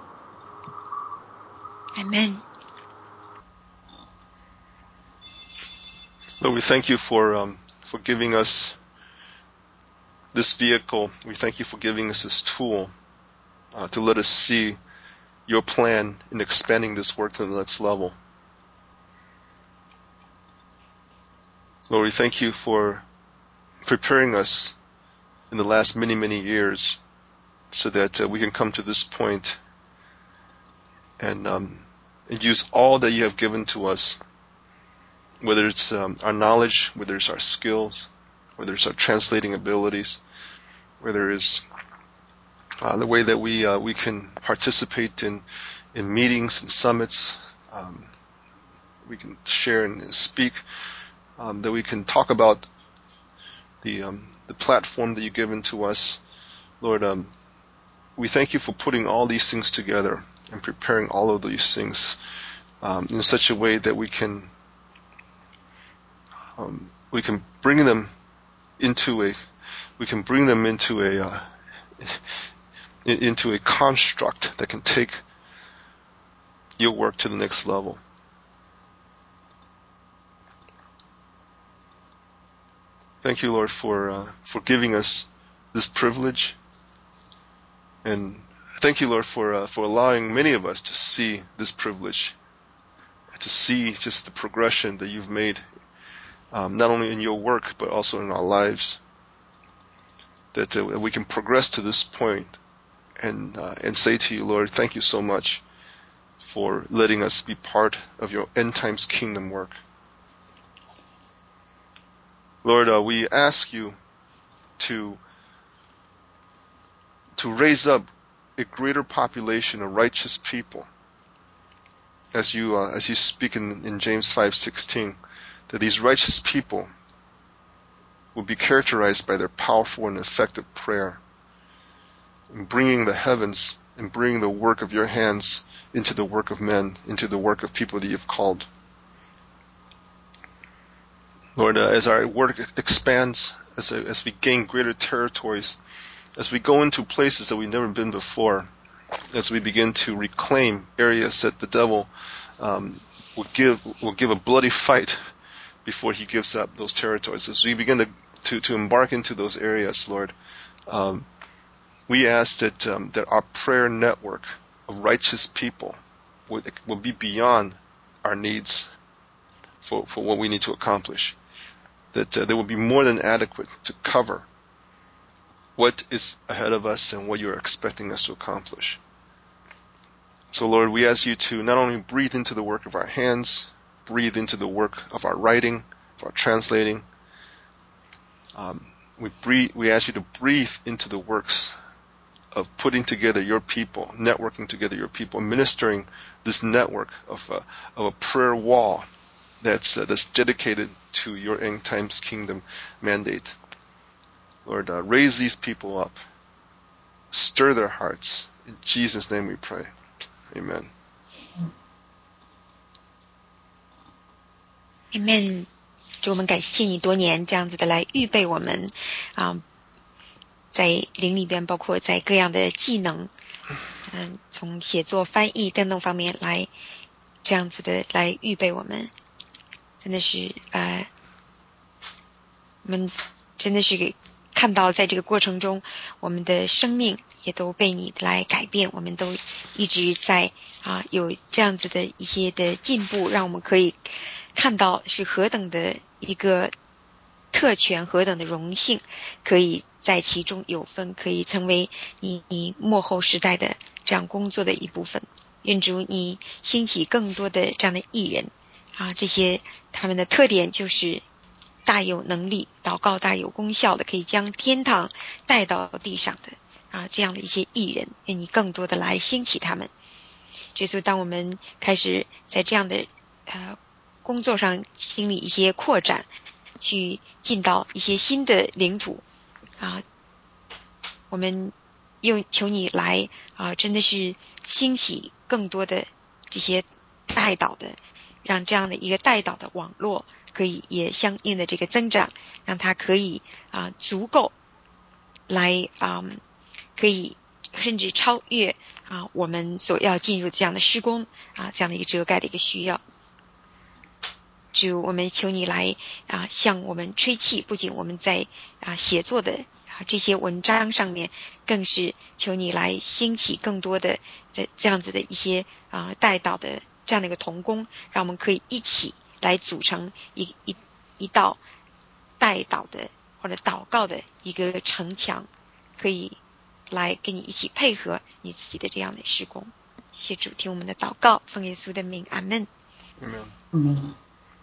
Amen. Lord, we thank you for um, for giving us this vehicle. We thank you for giving us this tool uh, to let us see your plan in expanding this work to the next level. Lord, we thank you for preparing us in the last many, many years so that uh, we can come to this point and, um, and use all that you have given to us, whether it's um, our knowledge, whether it's our skills, whether it's our translating abilities, whether it's uh, the way that we uh, we can participate in in meetings and summits, um, we can share and speak, um, that we can talk about the um, the platform that you've given to us, Lord. Um, we thank you for putting all these things together and preparing all of these things um, in such a way that we can um, we can bring them into a we can bring them into a uh, into a construct that can take your work to the next level. Thank you, Lord, for uh, for giving us this privilege, and thank you, Lord, for uh, for allowing many of us to see this privilege, to see just the progression that you've made, um, not only in your work but also in our lives. That uh, we can progress to this point, and uh, and say to you, Lord, thank you so much for letting us be part of your end times kingdom work. Lord, uh, we ask you to to raise up a greater population of righteous people, as you uh, as you speak in, in James five sixteen, that these righteous people will be characterized by their powerful and effective prayer, in bringing the heavens and bringing the work of your hands into the work of men, into the work of people that you've called. Lord, uh, as our work expands, as, as we gain greater territories, as we go into places that we've never been before, as we begin to reclaim areas that the devil um, will give will give a bloody fight before he gives up those territories. As we begin to to, to embark into those areas, Lord, um, we ask that um, that our prayer network of righteous people will, will be beyond our needs for, for what we need to accomplish. That uh, they will be more than adequate to cover what is ahead of us and what you're expecting us to accomplish. So, Lord, we ask you to not only breathe into the work of our hands, breathe into the work of our writing, of our translating. Um, we breathe, we ask you to breathe into the works of putting together your people, networking together your people, ministering this network of a, of a prayer wall that's uh, that's dedicated to your end times kingdom mandate. Lord, uh, raise these people up, stir their hearts. In Jesus' name we pray. Amen. Amen。主，我们感谢你多年这样子的来预备我们啊，在灵里边，包括在各样的技能，嗯，从写作、翻译等等方面来这样子的来预备我们，真的是呃，我们真的是看到在这个过程中，我们的生命也都被你来改变，我们都一直在啊有这样子的一些的进步，让我们可以看到是何等的一个特权，何等的荣幸，可以在其中有份，可以成为你你末后时代的这样工作的一部分。愿主你兴起更多的这样的艺人啊，这些他们的特点就是大有能力，祷告大有功效的，可以将天堂带到地上的啊，这样的一些艺人，愿你更多的来兴起他们。耶稣，当我们开始在这样的呃工作上经历一些扩展，去进到一些新的领土啊，我们又求你来啊，真的是兴起更多的这些带导的，让这样的一个带导的网络可以也相应的这个增长，让它可以啊足够来啊可以甚至超越啊我们所要进入这样的施工啊这样的一个遮盖的一个需要。主，我们求你来啊向我们吹气，不仅我们在啊写作的啊这些文章上面，更是求你来兴起更多的这这样子的一些啊带导的这样的一个同工，让我们可以一起来组成一一一道带导的或者祷告的一个城墙，可以来跟你一起配合你自己的这样的施工。谢主，听我们的祷告，奉耶稣的名，阿们。 Amen. Amen.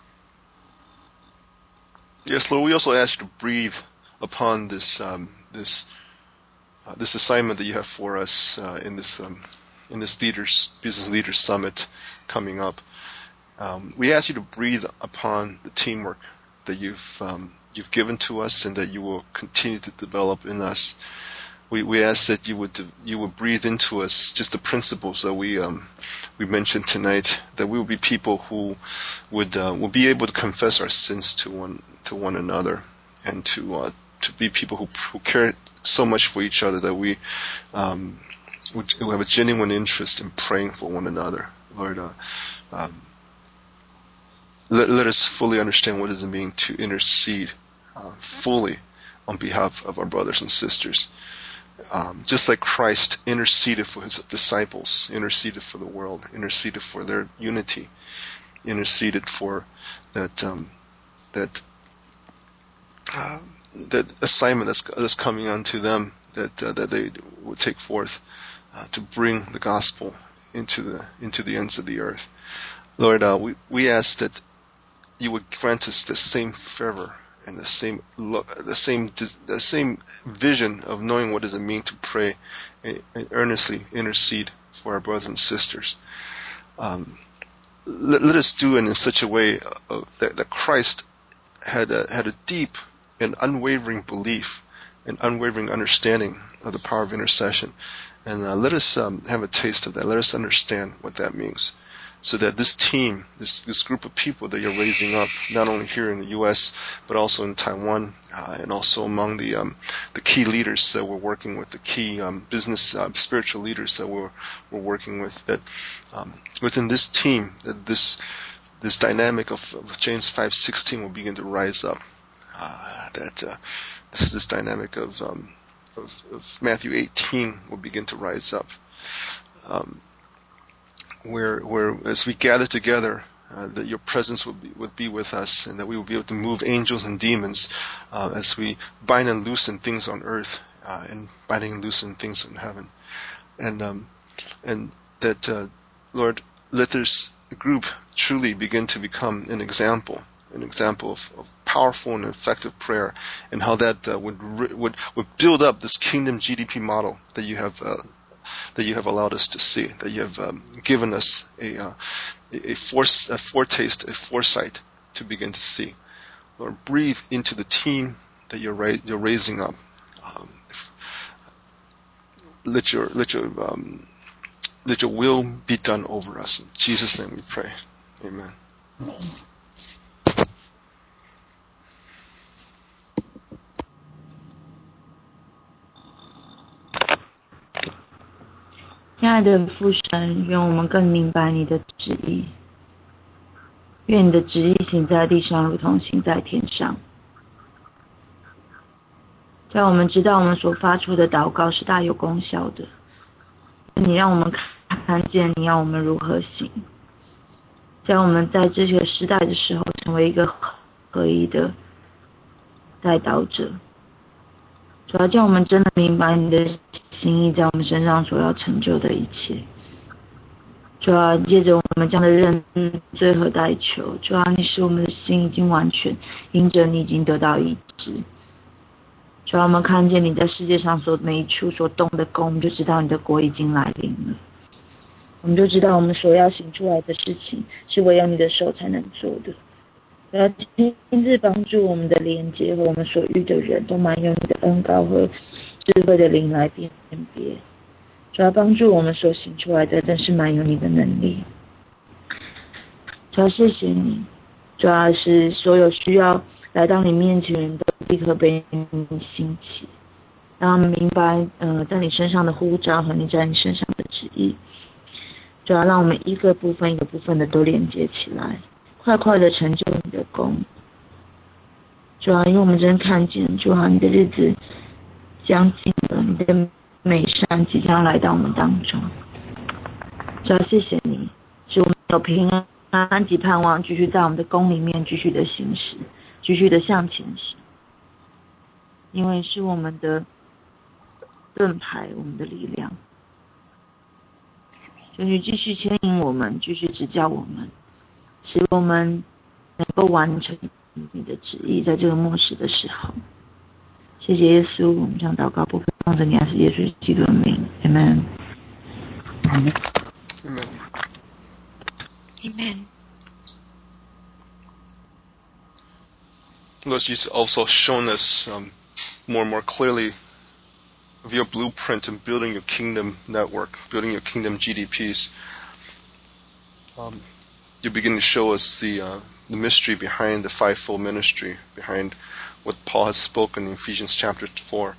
Yes, Lord, we also ask you to breathe upon this um, this uh, this assignment that you have for us uh, in this um, in this leaders business leaders summit coming up. Um, we ask you to breathe upon the teamwork that you've um, you've given to us and that you will continue to develop in us. We we ask that you would you would breathe into us just the principles that we um we mentioned tonight, that we will be people who would uh, will be able to confess our sins to one to one another, and to uh, to be people who who care so much for each other that we um would, who have a genuine interest in praying for one another. Lord, uh, um, let let us fully understand what does it mean to intercede uh, fully on behalf of our brothers and sisters. Um, just like Christ interceded for his disciples, interceded for the world, interceded for their unity, interceded for that um, that uh, that assignment that's, that's coming onto them, that uh, that they would take forth uh, to bring the gospel into the into the ends of the earth. Lord, uh, we we ask that you would grant us the same fervor and the same look, the same the same vision of knowing what does it mean to pray and, and earnestly intercede for our brothers and sisters. Um, let, let us do it in such a way uh, that, that Christ had a, had a deep and unwavering belief and unwavering understanding of the power of intercession, and uh, let us um, have a taste of that. Let us understand what that means, so that this team, this this group of people that you're raising up, not only here in the U S but also in Taiwan, uh, and also among the um, the key leaders that we're working with, the key um, business uh, spiritual leaders that we're we're working with, that um, within this team, that this this dynamic of, of James five sixteen will begin to rise up. Uh, that uh, this this dynamic of, um, of of Matthew eighteen will begin to rise up. Um, where where as we gather together, uh, that your presence would be would be with us, and that we will be able to move angels and demons uh, as we bind and loosen things on earth uh, and binding and loosen things in heaven, and um, and that uh, Lord, let this group truly begin to become an example, an example of, of powerful and effective prayer, and how that uh, would would would build up this kingdom G D P model that you have. Uh, that you have allowed us to see, that you have um, given us a, uh, a, force, a foretaste, a foresight to begin to see. Lord, breathe into the team that you're, ra- you're raising up. Um, if, let your let your um, let your will be done over us. In Jesus' name we pray. Amen. Amen. 亲爱的父神，愿我们更明白你的旨意，愿你的旨意行在地上，如同行在天上。在我们知道我们所发出的祷告是大有功效的，你让我们看见你要我们如何行，在我们在这个时代的时候，成为一个合一的代祷者。主要叫我们真的明白你的心意在我们身上所要成就的一切。主要借着我们这样的认罪和代求，主要你使我们的心已经完全，因着你已经得到医治。主要我们看见你在世界上所每一处所动的工，我们就知道你的国已经来临了。我们就知道我们所要行出来的事情，是唯有你的手才能做的。主要亲自帮助我们的连接和我们所遇的人，都满有你的恩膏和智慧的灵来辨别。主要帮助我们所行出来的，真是满有你的能力。主要谢谢你，主要是所有需要来到你面前的人都立刻被你兴起，让他们明白，呃，在你身上的呼召和你在你身上的旨意。主要让我们一个部分一个部分的都连接起来，快快的成就你的功。主要因为我们真看见，主要你的日子将近了，你的美善即将来到我们当中。主要谢谢你，使我们有平安及盼望，继续在我们的宫里面继续的行驶，继续的向前行。因为是我们的盾牌，我们的力量，求你继续牵引我们，继续指教我们，使我们能够完成你的旨意，在这个末世的时候。谢谢耶稣，我们将祷告不放着你，还是耶稣基督的名 ，Amen。 Amen. Amen. Lord, you've also shown us um, more and more clearly of your blueprint in building your kingdom network, building your kingdom G D Ps. Um, you begin to show us the uh, the mystery behind the fivefold ministry, behind what Paul has spoken in Ephesians chapter four.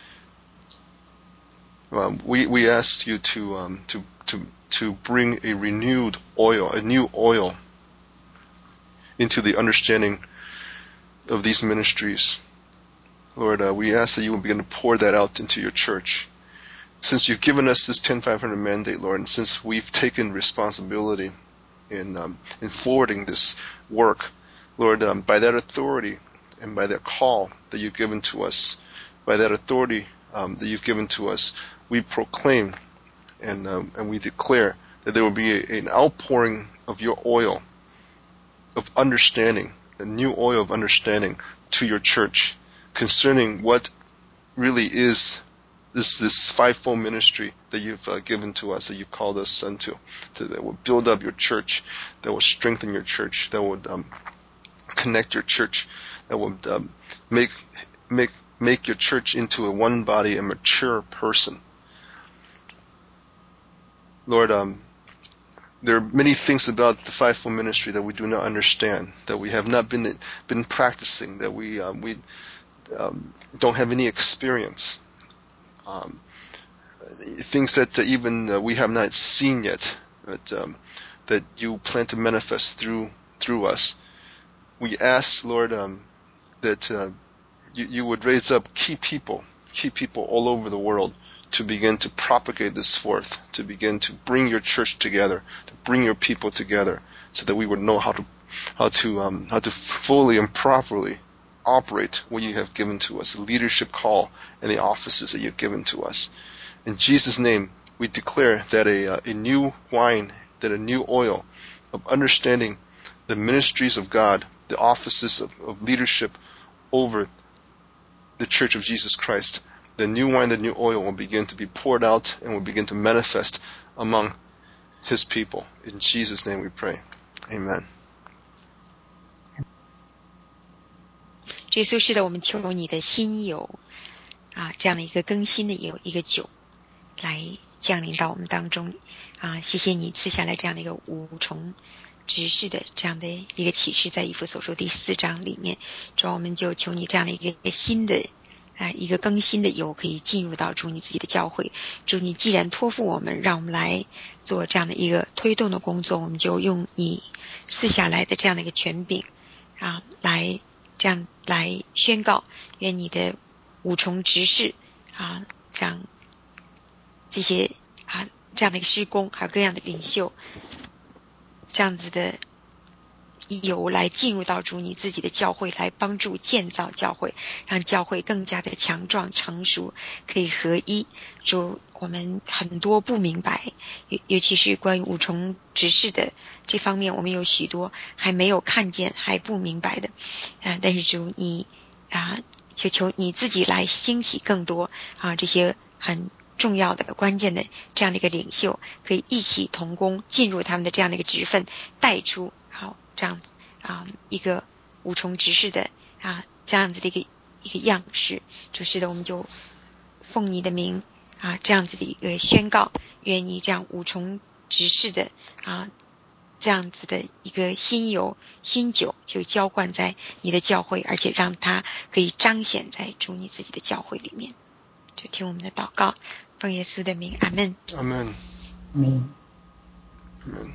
Um, we we asked you to um, to to to bring a renewed oil, a new oil, into the understanding of these ministries. Lord, uh, we ask that you will begin to pour that out into your church. Since you've given us this ten five hundred mandate, Lord, and since we've taken responsibility in um, in forwarding this work, Lord, um, by that authority and by that call that you've given to us, by that authority um, that you've given to us, we proclaim and um, and we declare that there will be a, an outpouring of your oil of understanding, a new oil of understanding to your church concerning what really is this this fivefold ministry that you've uh, given to us, that you've called us unto, to, that will build up your church, that will strengthen your church, that would um, connect your church, that would um, make make make your church into a one body, a mature person. Lord, um, there are many things about the fivefold ministry that we do not understand, that we have not been been practicing, that we um, we um, don't have any experience. Um, things that uh, even uh, we have not seen yet, but um, that you plan to manifest through through us. We ask, Lord, um, that uh, you, you would raise up key people, key people all over the world to begin to propagate this forth, to begin to bring your church together, to bring your people together, so that we would know how to how to um, how to fully and properly operate what you have given to us, the leadership call and the offices that you've given to us. In Jesus' name, we declare that a, uh, a new wine, that a new oil of understanding the ministries of God, the offices of, of leadership over the Church of Jesus Christ, the new wine, the new oil will begin to be poured out and will begin to manifest among His people. In Jesus' name we pray. Amen. 耶稣是的，我们求你的新油啊，这样的一个更新的油，一个酒来降临到我们当中啊！谢谢你赐下来这样的一个五重执事的这样的一个启示，在以弗所书第四章里面，主，我们就求你这样的一个新的啊一个更新的油可以进入到主你自己的教会。主，你既然托付我们，让我们来做这样的一个推动的工作，我们就用你赐下来的这样的一个权柄啊，来这样来宣告，愿你的五重执事啊，让这些啊这样的一个施工，还有各样的领袖，这样子的油来进入到主你自己的教会，来帮助建造教会，让教会更加的强壮成熟，可以合一。主，我们很多不明白，尤其是关于五重执事的这方面，我们有许多还没有看见还不明白的啊，但是主你啊，求求你自己来兴起更多啊这些很重要的关键的这样的一个领袖，可以一起同工进入他们的这样的一个职分，带出好这样啊一个五重执事的啊这样子的一个一个样式。就是的，我们就奉你的名啊这样子的一个宣告，愿你这样五重执事的啊这样子的一个新油新酒就浇灌在你的教会，而且让它可以彰显在主你自己的教会里面。就听我们的祷告，奉耶稣的名，阿们。 阿门。 嗯。 阿门。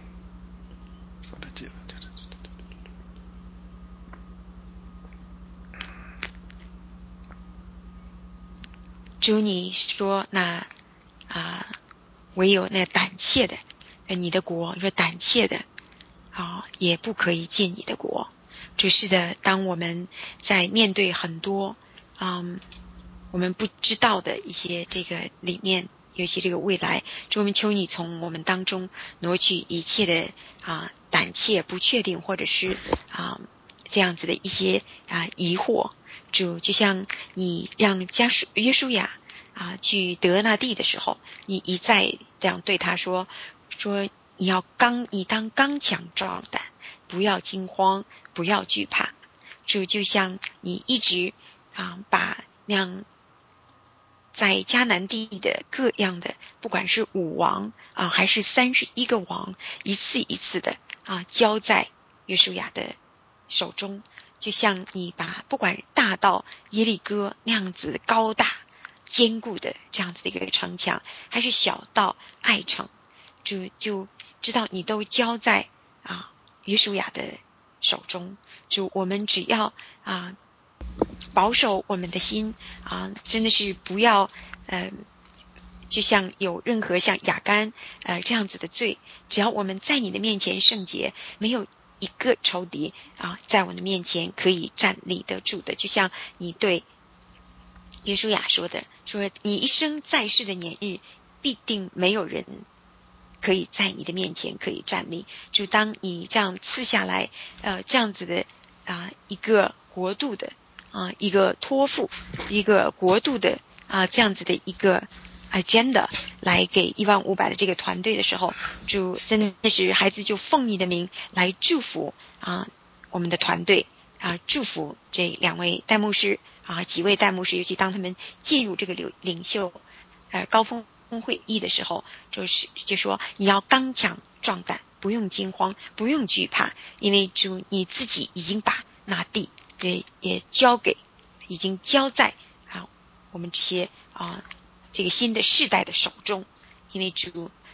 主，你说那啊，唯有那胆怯的，你的国，说胆怯的啊，也不可以进你的国。只是的，当我们在面对很多嗯我们不知道的一些这个里面，尤其这个未来，主，我们求你从我们当中挪去一切的啊胆怯、不确定，或者是啊这样子的一些啊疑惑。主，就像你让加书约书亚啊去得那地的时候，你一再这样对他说，说你要刚，你当刚强壮胆，不要惊慌，不要惧怕。主，就像你一直啊把那样在迦南地的各样的，不管是五王啊还是三十一个王，一次一次的啊交在约书亚的手中，就像你把不管大到耶利哥那样子高大坚固的这样子的一个城墙，还是小到爱城，就就知道你都交在啊约书亚的手中。就我们只要啊保守我们的心啊，真的是不要呃就像有任何像亚干呃这样子的罪，只要我们在你的面前圣洁，没有一个仇敌啊在我的面前可以站立得住的。就像你对约书亚说的，说你一生在世的年日，必定没有人可以在你的面前可以站立。就当你这样赐下来呃这样子的啊、呃、一个国度的啊、呃、一个托付，一个国度的啊、呃、这样子的一个 agenda 来给一万五百的这个团队的时候，就真的是孩子就奉你的名来祝福啊、呃、我们的团队啊、呃、祝福这两位代牧师啊几位代牧师，尤其当他们进入这个领领袖呃高峰会议的时候，就是就说你要刚强壮胆，不用惊慌，不用惧怕，因为主你自己已经把那地也也交给，已经交在啊我们这些啊这个新的世代的手中。因为主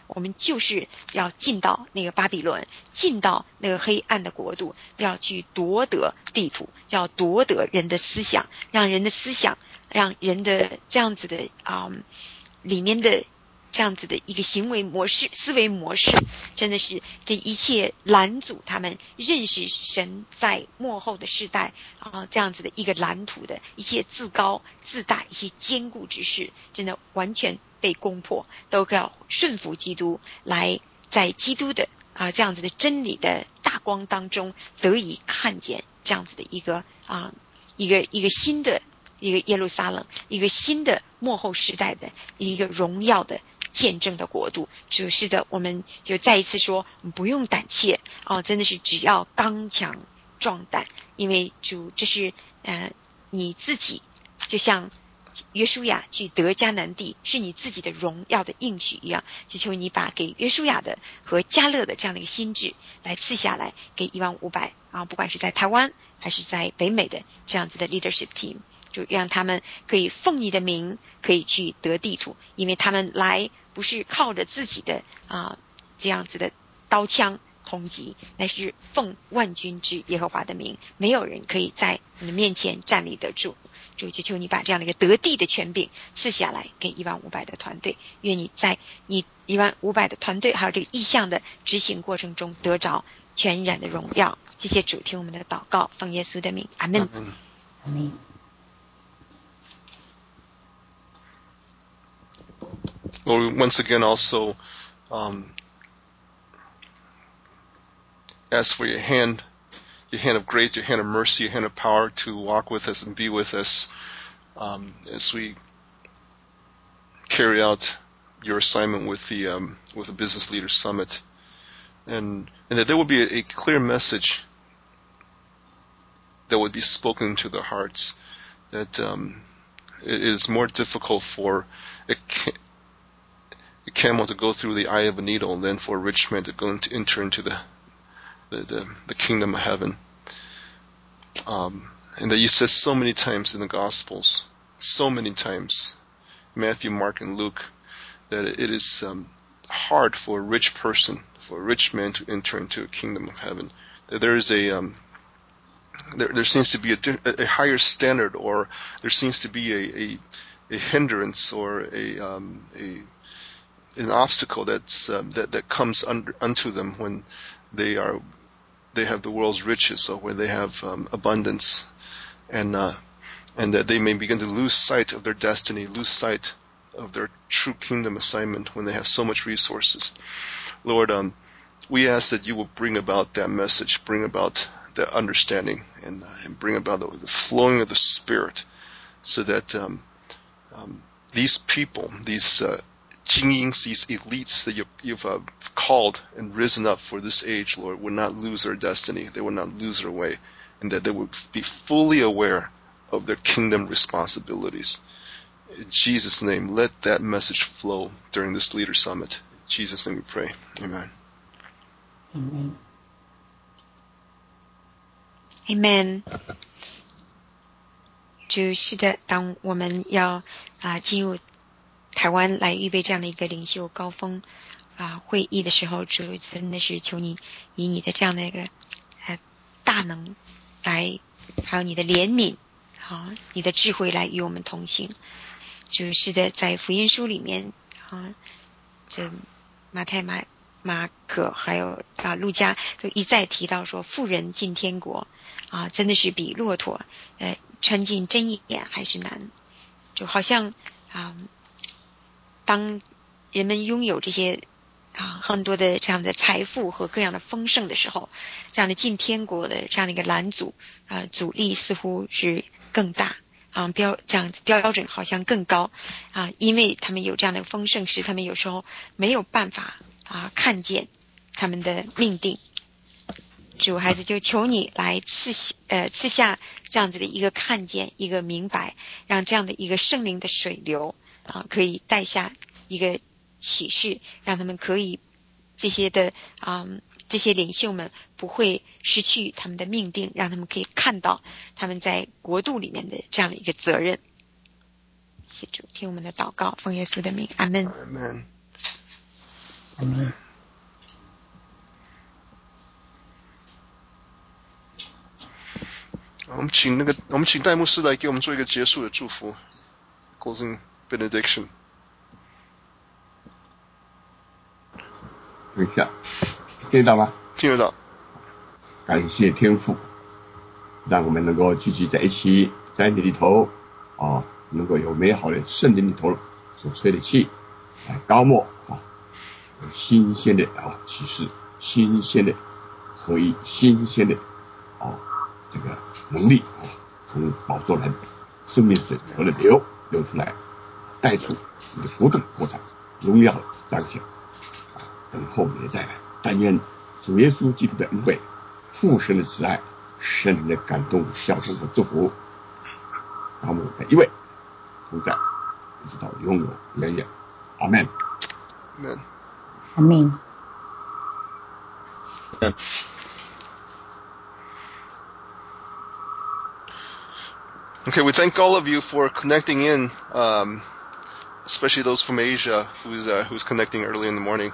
我们就是要进到那个巴比伦，进到那个黑暗的国度，要去夺得地土，要夺得人的思想，让人的思想，让人的这样子的啊、嗯、里面的这样子的一个行为模式、思维模式，真的是这一切拦阻他们认识神在末后的世代啊，这样子的一个蓝图的一切自高自大、一些坚固之事，真的完全被攻破，都要顺服基督，来在基督的啊这样子的真理的大光当中得以看见这样子的一个啊一个一个新的一个耶路撒冷，一个新的末后时代的一个荣耀的见证的国度。主是的，我们就再一次说，不用胆怯哦，真的是只要刚强壮胆，因为主这是呃你自己，就像约书亚去得迦南地是你自己的荣耀的应许一样，就求你把给约书亚的和迦勒的这样的一个心智来赐下来，给一万五百啊，不管是在台湾还是在北美的这样子的 leadership team， 就让他们可以奉你的名可以去得地土，因为他们来不是靠着自己的啊这样子的刀枪攻击，乃是奉万军之耶和华的名，没有人可以在你的面前站立得住。主就求你把这样的一个得地的权柄赐下来给一万五百的团队，愿你在你一万五百的团队还有这个意向的执行过程中得着全然的荣耀。谢谢主，听我们的祷告，奉耶稣的名，阿们。 阿们。 Lord, once again also um, ask for your hand, your hand of grace, your hand of mercy, your hand of power to walk with us and be with us um, as we carry out your assignment with the um, with the Business Leaders Summit, and and that there would be a, a clear message that would be spoken to their hearts. That um, it is more difficult for a, a camel to go through the eye of a needle than for a rich man to go into, enter into the the, the the kingdom of heaven. Um, and that you said so many times in the Gospels, so many times, Matthew, Mark, and Luke, that it is um, hard for a rich person, for a rich man to enter into a kingdom of heaven. That there is a um, there, there seems to be a, a higher standard, or there seems to be a a, a hindrance or a um, a an obstacle that's um, that that comes under, unto them when they are they have the world's riches, or when they have um, abundance, and uh, and that they may begin to lose sight of their destiny, lose sight of their true kingdom assignment when they have so much resources. Lord, um, we ask that you will bring about that message, bring about that understanding, and, uh, and bring about the, the flowing of the Spirit, so that um, um, these people, these uh, Jingyings, these elites that you, you've uh, called and risen up for this age, Lord, would not lose their destiny, they would not lose their way, and that they would be fully aware of their kingdom responsibilities. In Jesus' name, let that message flow during this Leader Summit. In Jesus' name we pray. Amen. Amen. Amen. 主是的，当我们要啊进入台湾来预备这样的一个领袖高峰啊会议的时候，主真的是求你以你的这样的一个呃大能来，还有你的怜悯，好，你的智慧来与我们同行。主是的，在福音书里面啊，这马太、马马可还有啊路加都一再提到说，富人进天国啊，真的是比骆驼呃穿进针眼还是难。就好像啊，当人们拥有这些啊很多的这样的财富和各样的丰盛的时候，这样的进天国的这样的一个拦阻啊阻力似乎是更大。啊，标这样子标准好像更高啊，因为他们有这样的丰盛，使他们有时候没有办法啊看见他们的命定。主孩子就求你来赐呃赐下这样子的一个看见，一个明白，让这样的一个圣灵的水流啊可以带下一个启示，让他们可以这些的啊。这些领袖们不会失去他们的命定，让他们可以看到他们在国度里面的这样的一个责任。谢主，听我们的祷告，奉耶稣的名，阿们。 Amen. 阿们。 我们请那个，我们请戴牧师来给我们做一个结束的祝福 ，closing benediction。 等一下，听得到吗？ 听得到。 感谢天父，让我们能够聚集在一起，在你里头啊，能够有美好的圣灵里头所吹的气来高莫啊，新鲜的啊启示，新鲜的合一，新鲜的啊这个能力啊，从宝座来生命水河的流流出来，带出你的不断扩展，荣耀彰显啊，等候你的再来。但愿主耶稣基督的恩惠、父神的慈爱、圣灵的感动、效忠和祝福，让我们每一位同在，一直到永永远远。阿门。 阿门。 阿门。 Okay, we thank all of you for connecting in, um, especially those from Asia who's uh, who's connecting early in the morning.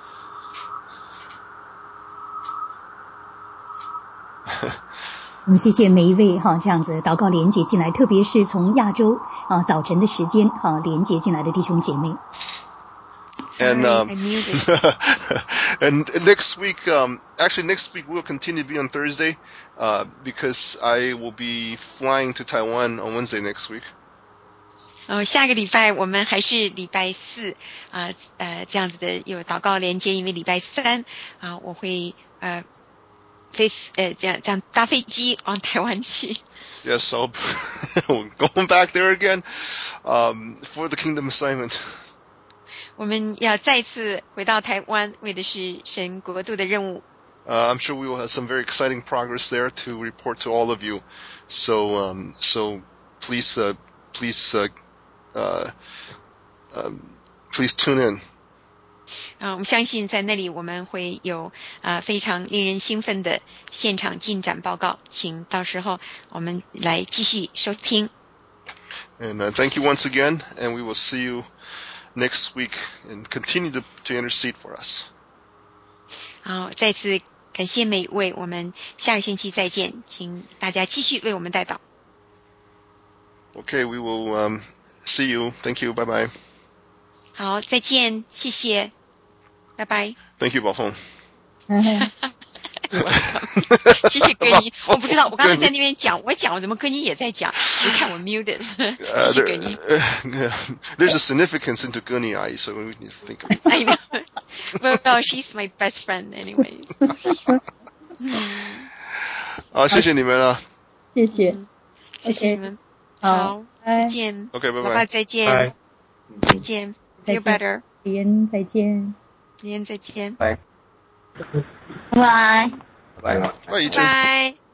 我们谢谢每一位哈这样子祷告连结进来，特别是从亚洲啊早晨的时间哈连结进来的弟兄姐妹。 And um, I muted. and next week, um, actually next week we'll continue to be on Thursday, uh, because I will be flying to Taiwan on Wednesday next week. 呃，下个礼拜我们还是礼拜四啊 呃, 呃这样子的有祷告连接，因为礼拜三啊、呃、我会呃飞呃这样这样搭飞机往台湾去。 Yes, I'll going back there again, um, for the kingdom assignment. 我们要再次回到台湾，为的是神国度的任务。 Uh, I'm sure we will have some very exciting progress there to report to all of you. So, um, so please, uh, please, uh, uh, um, please tune in. 啊、呃，我们相信在那里我们会有呃非常令人兴奋的现场进展报告，请到时候我们来继续收听。 And uh, thank you once again, and we will see you next week and continue to, to intercede for us. 好，再次感谢每一位，我们下个星期再见，请大家继续为我们代祷。 Okay, we will um, see you. Thank you. Bye bye. 好，再见，谢谢，拜拜。 Thank you, 宝凤。 谢谢哥尼，我不知道，我刚才在那边讲，我讲，我怎么哥尼也在讲？你看我 muted， 谢谢哥尼。 Uh, there, uh, there's a significance into Gurney Ai, so we need to think of it. I know. Well, well, she's my best friend, anyways. 好，谢谢你们啊！ 谢谢， 谢谢你们。 好， 再见。 OK， 拜拜。 老爸再见。再见。Feel better。 李恩再见。 李恩再见。 拜拜。拜拜， 拜。